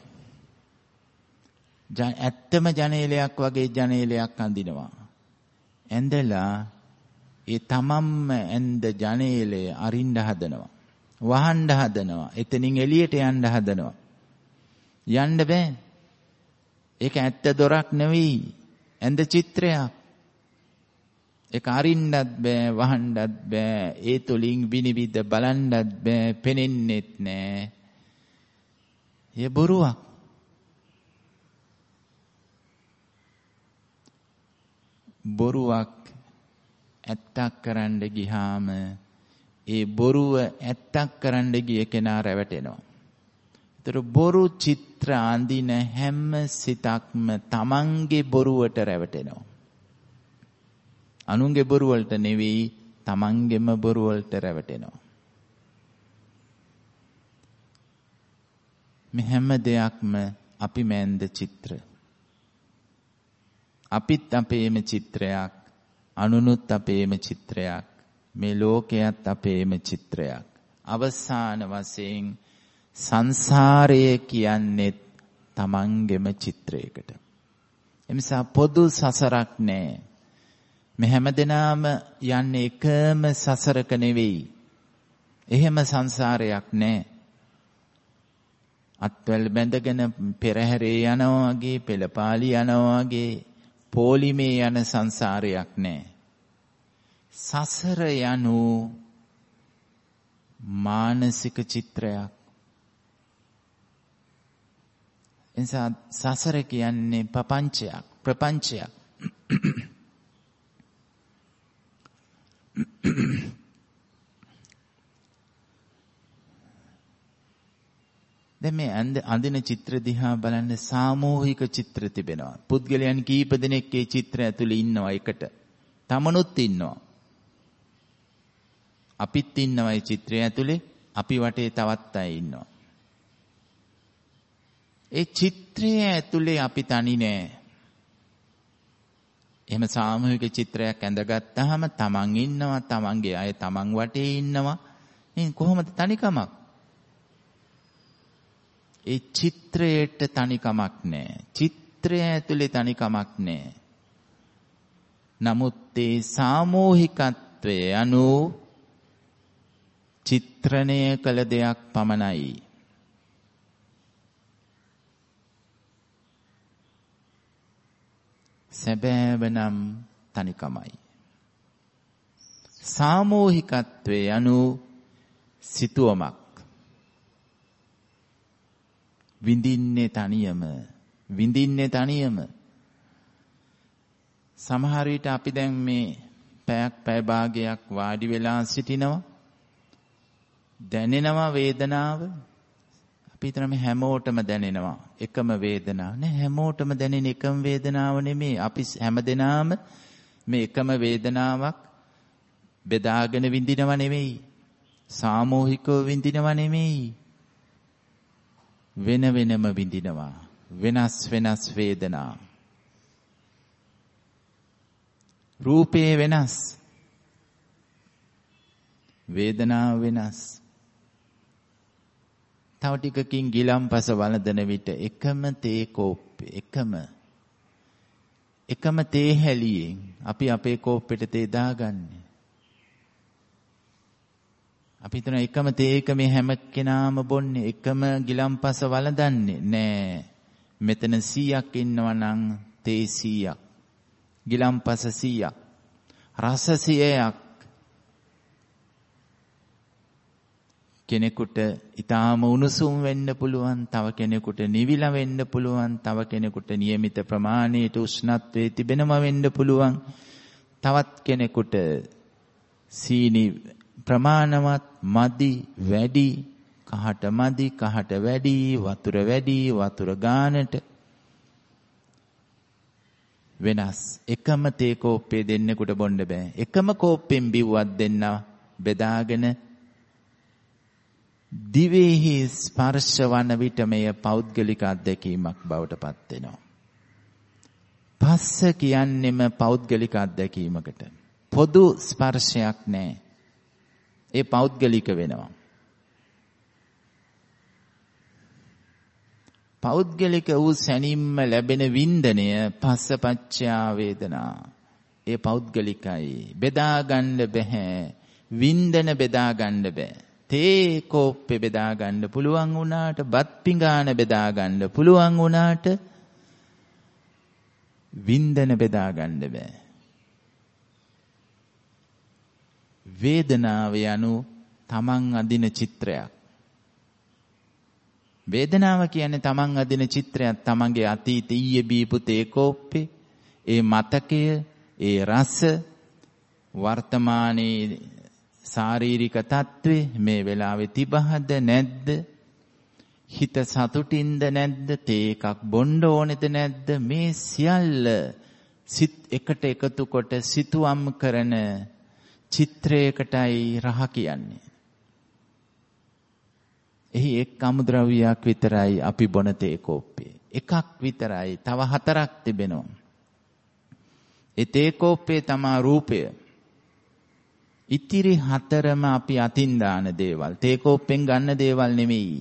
ඇත්තම ජනේලයක් වගේ ජනේලයක් අඳිනවා. ඇඳලා ඒ තමන්ම ඇඳ ජනේලය අරින්න හදනවා. වහන්න හදනවා. එතනින් එළියට යන්න හදනවා. යන්න බෑ. ඒක ඇත්ත දොරක් නෙවෙයි. ඇඳ චිත්‍රයක්. ඒක අරින්නත් බෑ, වහන්නත් බෑ. ඒ තුලින් විනිවිද බලන්නත් බෑ, පෙනෙන්නෙත් නෑ. ඒ බොරුවක්. බොරුවක් ඇත්තක් කරන්න ගියාම ඒ බොරුව ඇත්තක් කරන්න ගිය කෙනා රැවටෙනවා. ඒතර බොරු චිත්‍ර අඳින හැම සිතක්ම තමන්ගේ බොරුවට රැවටෙනවා. අනුන්ගේ බොරු වලට නෙවෙයි තමන්ගේම බොරු වලට රැවටෙනවා. මේ හැම දෙයක්ම අපි මැන්ද චිත්‍ර. අපිත් අපේම චිත්‍රයක්, අනුනුත් අපේම චිත්‍රයක්. මේ ලෝකයේත් අපේම චිත්‍රයක්. අවසාන වශයෙන් සංසාරය කියන්නේ තමන්ගේම චිත්‍රයකට. එනිසා පොදු සසරක් නැහැ. මේ හැමදෙනාම යන්නේ එකම සසරක නෙවෙයි. එහෙම සංසාරයක් නැහැ. අත්වල බැඳගෙන පෙරහැරේ යනවා වගේ, පෙළපාලි යනවා වගේ පොලිමේ යන සංසාරයක් නැහැ. සසර යනු මානසික චිත්‍රයක්. එනිසා සසර කියන්නේ ප්‍රපංචයක්, ප්‍රපංචයක්. දැන් මේ අඳින චිත්‍ර දිහා බලන්න සාමූහික චිත්‍ර තිබෙනවා. පුද්ගලයන් කීප දෙනෙක් ඒ චිත්‍ර ඇතුලේ ඉන්නවා එකට. තමනුත් ඉන්නවා. අපිත් ඉන්නවා ඒ චිත්‍රය ඇතුලේ. අපි වටේ තවත් අය ඉන්නවා. ඒ චිත්‍රය ඇතුලේ අපි තනි නෑ. එහෙම සාමූහික චිත්‍රයක් ඇඳගත්තාම තමන් ඉන්නවා, තමන්ගේ අය තමන් වටේ ඉන්නවා. මේ කොහොමද තනිකමක්? ඒ චිත්‍රයට තනිකමක් නෑ. චිත්‍රය ඇතුලේ තනිකමක් නෑ. නමුත් ඒ සාමූහිකත්වය anu චිත්‍රණය කළ දෙයක් පමණයි. සැබෑව නම් තනිකමයි. සාමූහිකත්වයේ anu සිතුවමක්. විඳින්නේ තනියම, විඳින්නේ තනියම. සමහර විට අපි දැන් මේ පැයක් පැය භාගයක් වාඩි වෙලා සිටිනවා. දැනෙනවා වේදනාව. අපි හිතන මේ හැමෝටම දැනෙනවා එකම වේදනාව. නෑ, හැමෝටම දැනෙන එකම වේදනාව නෙමෙයි. අපි හැමදෙනාම මේ එකම වේදනාවක් බෙදාගෙන විඳිනව නෙමෙයි. සාමූහිකව විඳිනව නෙමෙයි. වෙන වෙනම විඳිනවා. වෙනස් වෙනස් වේදනා. රූපේ වෙනස්. වේදනාව වෙනස්. තව ටිකකින් ගිලම්පස වළඳන විට එකම තේ කෝප්පේ එකම එකම තේ හැලියෙන් අපි අපේ කෝප්පෙට තේ දාගන්නේ. අපි හිතන එකම තේ එක මේ හැම කෙනාම බොන්නේ, එකම ගිලම්පස වළඳන්නේ නෑ. මෙතන සීයක් ඉන්නවා නම් තේ සීයක්, ගිලම්පස සීයක්, රස සීයක්. කෙනෙකුට ඊටාම උණුසුම් වෙන්න පුළුවන්, තව කෙනෙකුට නිවිලා වෙන්න පුළුවන්, තව කෙනෙකුට નિયમિત ප්‍රමාණයට උෂ්ණත්වයේ තිබෙනම වෙන්න පුළුවන්, තවත් කෙනෙකුට සීනි ප්‍රමාණවත් මදි වැඩි, කහට මදි කහට වැඩි, වතුර වැඩි වතුර ගානට වෙනස්. එකම තේ කෝප්පේ දෙන්නෙකුට බොන්න බෑ. එකම කෝප්පෙන් බිව්වත් දෙන්න බෙදාගෙන දිවෙහි ස්පර්ශ වන විට මෙය පෞද්ගලික අත්දැකීමක් බවට පත් වෙනවා. පස්ස කියන්නේම පෞද්ගලික අත්දැකීමකට. පොදු ස්පර්ශයක් නෑ. ඒ පෞද්ගලික වෙනවා. පෞද්ගලික වූ සැනින්ම ලැබෙන වින්දනය පස්සපච්චා වේදනා. ඒ පෞද්ගලිකයි. බෙදා ගන්න බෑ. වින්දන බෙදා ගන්න බෑ. තේ කෝප්පේ බෙදා ගන්න පුළුවන් වුණාට, බත් පිඟාන බෙදා ගන්න පුළුවන් වුණාට වින්දන බෙදා ගන්න බෑ. වේදනාව යනු තමන් අදින චිත්‍රයක්. වේදනාව කියන්නේ තමන් අදින චිත්‍රයක්. තමන්ගේ අතීත ඊයේ බීපු තේ කෝප්පේ, ඒ මතකය, ඒ රස, වර්තමානයේ ශාරීරික තත්ත්වේ මේ වෙලාවේ තිබහද නැද්ද? හිත සතුටින්ද නැද්ද? තේ එකක් බොන්න ඕනේද නැද්ද? මේ සියල්ල සිත් එකට එකතු කොට සිතුවම් කරන චිත්‍රයකටයි රහ කියන්නේ. එහි එක් අමුද්‍රව්‍යයක් විතරයි අපි බොන තේ කෝප්පේ. එකක් විතරයි. තව හතරක් තිබෙනවා. ඒ තේ කෝප්පේ තමා රූපය. ඉතිරි හතරම අපි අතින් දාන දේවල්. තේ කෝප්පෙන් ගන්න දේවල් නෙමෙයි.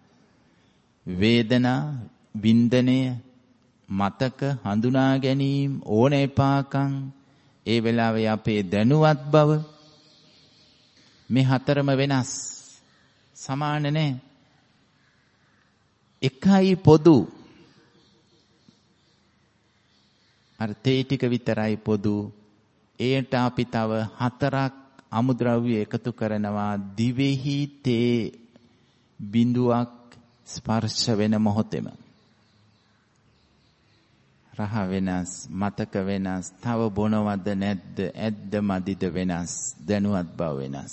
වේදනා, වින්දනය, මතක, හඳුනා ගැනීම, ඕනෑපාකම්, ඒ වෙලාවේ අපේ දැනුවත් බව, මේ හතරම වෙනස්. සමාන නැහැ. එකයි පොදු. අර තේ ටික විතරයි පොදු. ඒට අපි තව හතරක් අමුද්‍රව්‍ය එකතු කරනවා. දිවෙහි තේ බිඳුවක් ස්පර්ශ වෙන මොහොතේම රහ වෙනස්, මතක වෙනස්, තව බොනවද නැද්ද, ඇද්ද මදිද වෙනස්, දැනුවත් බව වෙනස්.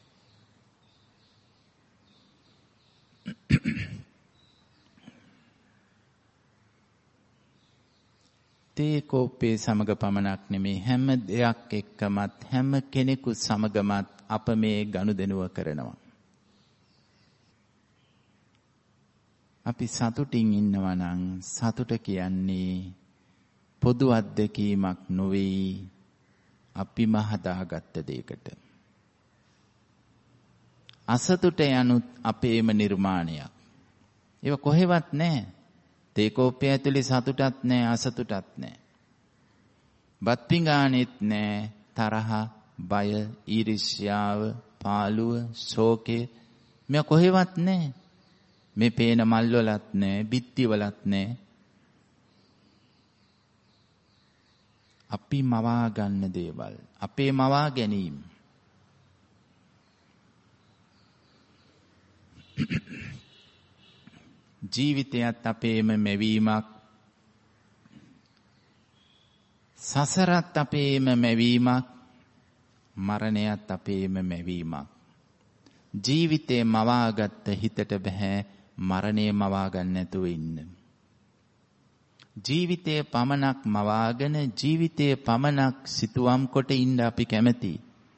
තේ කෝප්පේ සමග පමණක් නෙමේ හැම දෙයක් එක්කමත් හැම කෙනෙකු සමගමත් අප මේ ගනුදෙනුව කරනවා. අපි සතුටින් ඉන්නවා නම් සතුට කියන්නේ පොදු අත්දැකීමක් නොවේ, අපිම හදාගත්ත දෙයකට. අසතුට යනුත් අපේම නිර්මාණයක්. ඒක කොහෙවත් නැහැ. තේ කෝප්පය ඇතුලේ සතුටක් නැහැ, අසතුටක් නැහැ. බත් පිඟානෙත් නැහැ. තරහ, බය, ඊර්ෂ්‍යාව, පාළුව, ශෝකය මේ කොහෙවත් නැහැ. මේ පේන මල් වලත් නැහැ, බිත්ති වලත් නැහැ. අපි මවා ගන්න දේවල්, අපේ මවා ගැනීම. ජීවිතයත් අපේම මැවීමක්, සසරත් අපේම මැවීමක්, මරණයත් අපේම මැවීමක්. ජීවිතේ මවාගත්ත හිතට බෑ මරණය මවා ගන්න නැතුව ඉන්න. ජීවිතයේ පමණක් මවාගෙන ජීවිතයේ පමණක් සිතුවම් කොට ඉන්න අපි කැමති.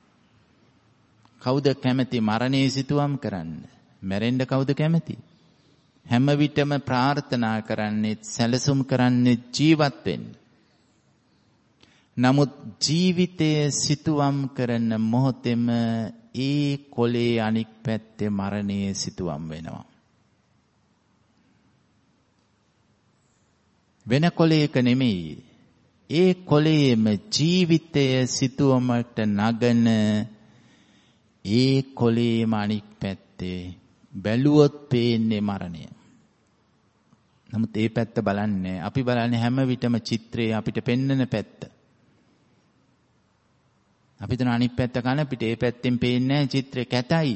කවුද කැමති මරණයේ සිතුවම් කරන්න? මැරෙන්න කවුද කැමති? හැම විටම ප්‍රාර්ථනා කරන්නේ, සැලසුම් කරන්නේ ජීවත් වෙන්න. නමුත් ජීවිතයේ සිතුවම් කරන මොහොතේම ඒ කොලේ අනික් පැත්තේ මරණයේ සිතුවම් වෙනවා. වෙන කොලයක නෙමෙයි. ඒ කොලේම ජීවිතය සිතුවමට නගන ඒ කොලේම අනික් පැත්තේ බැලුවොත් පේන්නේ මරණය. නමුත් ඒ පැත්ත බලන්නේ අපි බලන්නේ හැම විටම චිත්‍රයේ අපිට පෙන්වන පැත්ත. අපි තන අනිත් පැත්ත කන පිට ඒ පැත්තෙන් පේන්නේ චිත්‍රේ කැතයි.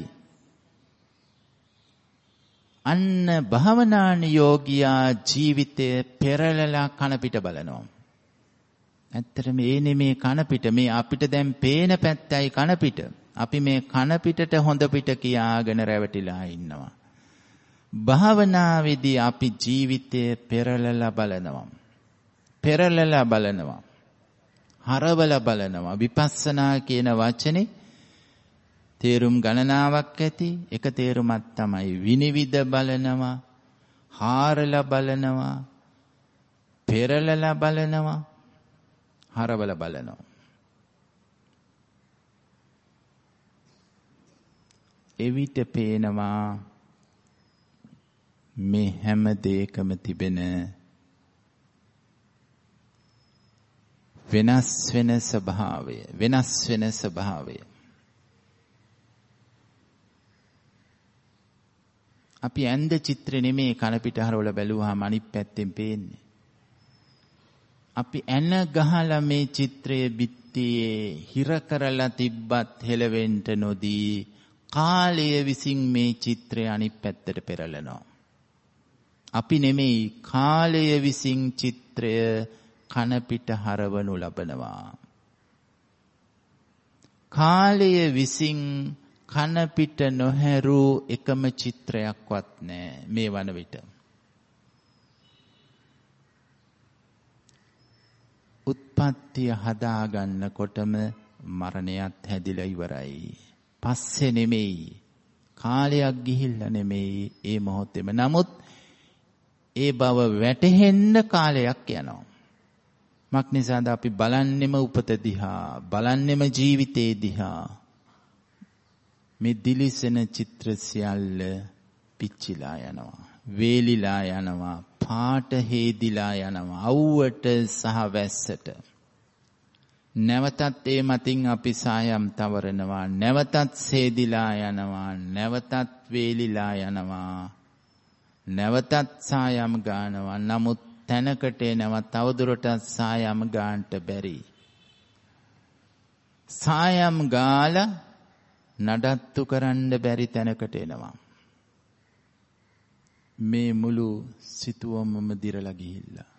අන්න භවනාන යෝගියා ජීවිතයේ පෙරලලා කන පිට බලනවා. ඇත්තටම මේ නෙමේ කන පිට, මේ අපිට දැන් පේන පැත්තයි කන පිට. අපි මේ කන පිටට හොඳ පිට කියාගෙන රැවටිලා ඉන්නවා. භාවනාවේදී අපි ජීවිතයේ පෙරලලා බලනවා. පෙරලලා බලනවා. හරවලා බලනවා. විපස්සනා කියන වචනේ තේරුම් ගණනාවක් ඇති. එක තේරුමක් තමයි විනිවිද බලනවා, හාරලා බලනවා, පෙරලලා බලනවා, හරවලා බලනවා. එවිට පේනවා මේ හැම දෙයකම තිබෙන වෙනස් වෙන ස්වභාවය, වෙනස් වෙන ස්වභාවය. අපි ඇඳ චිත්‍රෙ නෙමේ කන පිට හරවලා බැලුවාම අනිත් පැත්තෙන් පේන්නේ. අපි ඇන ගහලා මේ චිත්‍රයේ බිත්තියේ හිර කරලා තිබ්බත් හෙලවෙන්න නොදී කාලය විසින් මේ චිත්‍රය අනිත් පැත්තට පෙරලනවා. අපි නෙමෙයි කාලය විසින් චිත්‍රය කන පිට හරවනු ලබනවා. කාලය විසින් කන පිට නොහැරූ එකම චිත්‍රයක්වත් නැහැ මේ වන විට. උත්පත්තිය හදා ගන්නකොටම මරණයත් හැදිලා ඉවරයි. පස්සේ නෙමෙයි, කාලයක් ගිහිල්ලා නෙමෙයි, ඒ මොහොතේම. නමුත් ඒ බව වැටහෙන්න කාලයක් යනවා. මක් නිසාද අපි බලන්නෙම උපත දිහා, බලන්නෙම ජීවිතේ දිහා. මේ දිලිසෙන චිත්‍ර සියල්ල පිච්චිලා යනවා, වේලිලා යනවා, පාට හේදිලා යනවා, අවුවට සහ වැස්සට. නැවතත් ඒ මතින් අපි සායම් තවරනවා, නැවතත් සේදිලා යනවා, නැවතත් වේලිලා යනවා, නැවතත් සායම් ගන්නවා. නමුත් තැනකට එනවා තවදුරටත් සායම් ගන්නට බැරි. සායම් ගාලා නඩත්තු කරන්න බැරි තැනකට එනවා. මේ මුළු සිතුවමම දිරලා ගිහිල්ලා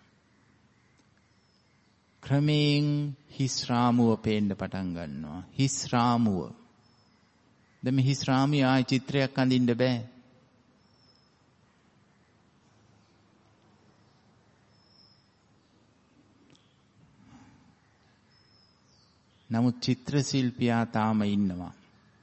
ක්‍රමයෙන් හිස් රාමුව පේන්න පටන් ගන්නවා. හිස් රාමුව. දැන් මේ හිස් රාමුවේ ආයි චිත්‍රයක් අඳින්න බෑ. නමුත් චිත්‍ර ශිල්පියා තාම ඉන්නවා.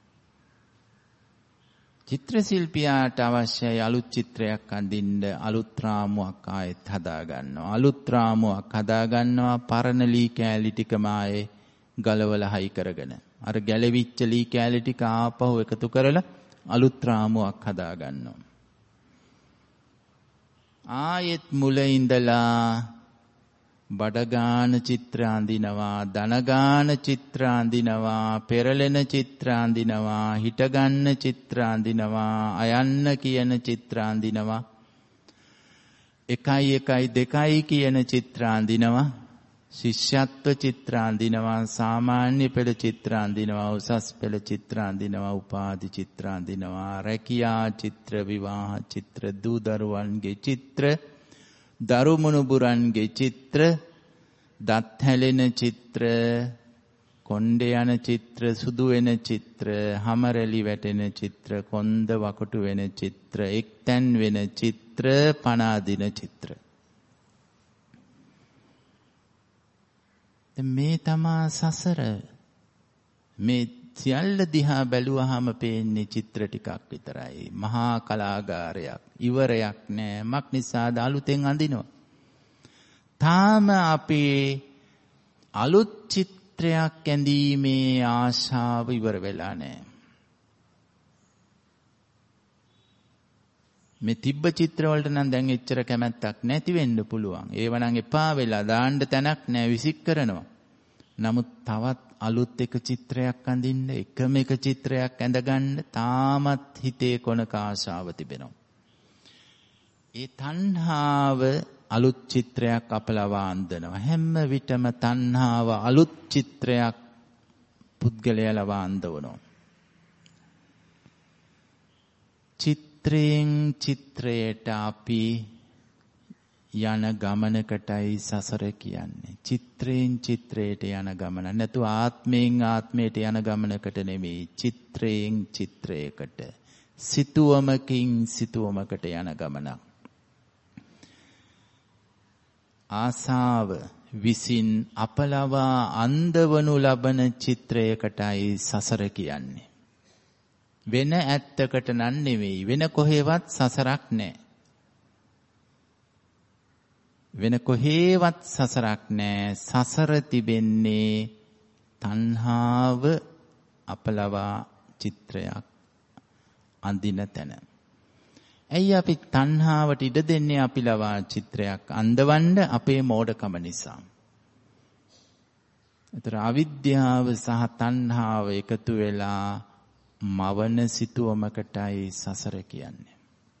චිත්‍ර ශිල්පියාට අවශ්‍යයි අලුත් චිත්‍රයක් අඳින්න, අලුත් රාමුවක් ආයෙත් හදා ගන්නවා. අලුත් රාමුවක් හදා ගන්නවා, පරණ ලී කෑලි ටිකම ආයේ ගලවලා හයි කරගෙන. අර ගැලවිච්ච ලී කෑලි ටික ආපහු එකතු කරලා අලුත් රාමුවක් හදා ගන්නවා. ආයෙත් මුල ඉඳලා බඩගාන චිත්‍ර අඳිනවා, දනගාන චිත්‍ර අඳිනවා, පෙරලෙන චිත්‍ර අඳිනවා, හිටගන්න චිත්‍ර අඳිනවා, අයන්න කියන චිත්‍ර අඳිනවා, එකයි එකයි දෙකයි කියන චිත්‍ර අඳිනවා. ශිෂ්‍යත්ව චිත්‍ර අඳිනවා, සාමාන්‍ය පෙළ චිත්‍ර අඳිනවා, උසස් පෙළ චිත්‍ර අඳිනවා, උපාධි චිත්‍ර අඳිනවා, රැකියා චිත්‍ර, විවාහ චිත්‍ර, දූ දරුවන්ගේ චිත්‍ර, දරු මුණුබුරන්ගේ චිත්‍ර, දත් හැලෙන චිත්‍ර, කොණ්ඩේ යන චිත්‍ර, සුදු වෙන චිත්‍ර, හැමරලි වැටෙන චිත්‍ර, කොන්ද වකුටු වෙන චිත්‍ර, එක්තැන් වෙන චිත්‍ර, පණ අදින චිත්‍ර. මේ තමා සසර. මේ සියල්ල දිහා බැලුවාම පේන්නේ චිත්‍ර ටිකක් විතරයි. මහා කලාගාරයක්. ඉවරයක් නෑ. මක් නිසාද අලුතෙන් අඳිනවා. තාම අපේ අලුත් චිත්‍රයක් ඇඳීමේ ආශාව ඉවර වෙලා නෑ. මේ තිබ්බ චිත්‍ර වලට නම් දැන් එච්චර කැමැත්තක් නැති වෙන්න පුළුවන්. ඒව නම් එපා වෙලා දාන්න තැනක් නැහැ, විසික් කරනවා. නමුත් තවත් අලුත් එක චිත්‍රයක් අඳින්න, එකම එක චිත්‍රයක් ඇඳගන්න තාමත් හිතේ කොනක ආශාව තිබෙනවා. ඒ තණ්හාව අලුත් චිත්‍රයක් අපලවා අඳිනවා. හැම විටම තණ්හාව අලුත් චිත්‍රයක් පුද්ගලයා ලවා අඳවනවා. චිත්‍රයෙන් චිත්‍රයට අපි යන ගමනකටයි සසර කියන්නේ. චිත්‍රයෙන් චිත්‍රයට යන ගමන. නැතු ආත්මයෙන් ආත්මයට යන ගමනකට නෙමෙයි. චිත්‍රයෙන් චිත්‍රයකට, සිතුවමකින් සිතුවමකට යන ගමනක්. ආසාව විසින් අපලවා අන්දවනු ලබන චිත්‍රයකටයි සසර කියන්නේ. වෙන ඇත්තකට නන් නෙවෙයි. වෙන කොහෙවත් සසරක් නැහැ. වෙන කොහෙවත් සසරක් නැහැ. සසර තිබෙන්නේ තණ්හාව අපලවා චිත්‍රයක් අඳින තැන. ඇයි අපි තණ්හාවට ඉඩ දෙන්නේ? අපි ලවා චිත්‍රයක් අඳවන්න අපේ මෝඩකම නිසා. ඒතර අවිද්‍යාව සහ තණ්හාව එකතු වෙලා මවන සිතුවමකටයි සසර කියන්නේ.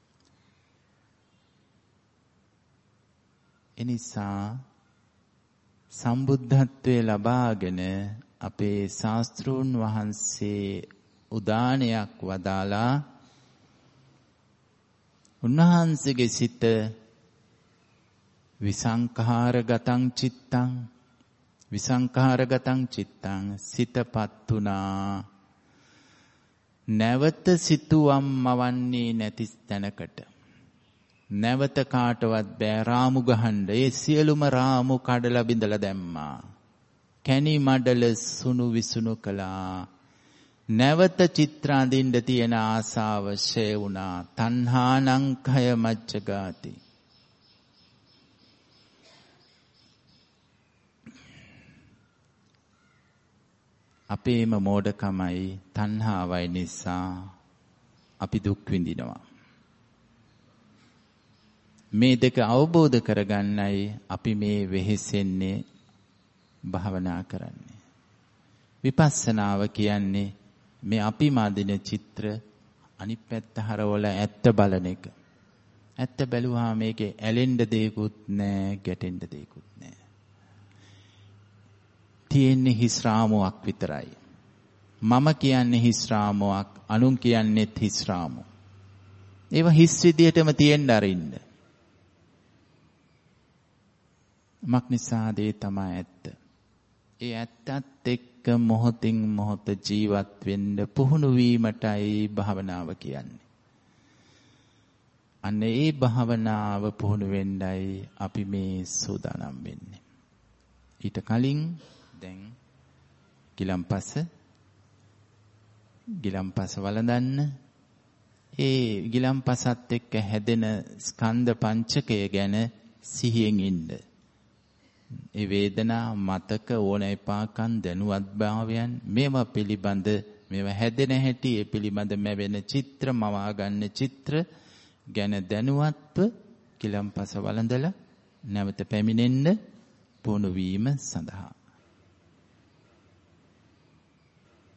එනිසා සම්බුද්ධත්වයේ ලබාගෙන අපේ ශාස්ත්‍රූන් වහන්සේ උදානයක් වදාලා උන්වහන්සේගේ සිත විසංඛාරගතං චිත්තං විසංඛාරගතං චිත්තං සිතපත් උනා නැවත සිතුවම් මවන්නේ නැති තැනකට. නැවත කාටවත් බෑ රාමු ගහන්න. ඒ සියලුම රාමු කඩලා බිඳලා දැම්මා. කැණි මඩල සුණු විසුණු කළා. නැවත චිත්‍ර අඳින්න තියෙන ආසාව ෂේ වුණා. තණ්හානං කය මච්චගාති. අපේම මෝඩකමයි තණ්හාවයි නිසා අපි දුක් විඳිනවා. මේ දෙක අවබෝධ කරගන්නයි අපි මේ වෙහෙසෙන්නේ, භාවනා කරන්නේ. විපස්සනාව කියන්නේ මේ අපි මාදින චිත්‍ර අනිත් පැත්ත හරවල ඇත්ත බලන එක. ඇත්ත බැලුවා මේකේ ඇලෙන්න දෙයක්වත් නැහැ, ගැටෙන්න දෙයක්වත් නැහැ. තියෙන්නේ හිස් රාමුවක් විතරයි. මම කියන්නේ හිස් රාමුවක්, අනුන් කියන්නේත් හිස් රාමු. ඒවා හිස් විදියටම තියෙන්න අරින්න. මක් නිසාද? ඒ තමයි ඇත්ත. ඒ ඇත්තත් එක්ක මොහොතින් මොහොත ජීවත් වෙන්න පුහුණු වීමටයි භාවනාව කියන්නේ. අන්න ඒ භාවනාව පුහුණු වෙන්නයි අපි මේ සූදානම් වෙන්නේ. ඊට කලින් දැන් ගිලම්පස ගිලම්පස වළඳන්න. ඒ ගිලම්පසත් එක්ක හැදෙන ස්කන්ධ පංචකය ගැන සිහියෙන් ඉන්න. ඒ වේදනා මතක ඕන එපාකන් දැනුවත් භාවයන් මේවා පිළිබඳ මේවා හැදෙන හැටි, ඒ පිළිබඳ මැවෙන චිත්‍ර, මවා ගන්න චිත්‍ර ගැන දැනුවත්ව ගිලම්පස වළඳලා නැවත පැමිණෙන්න පුහුණු වීම සඳහා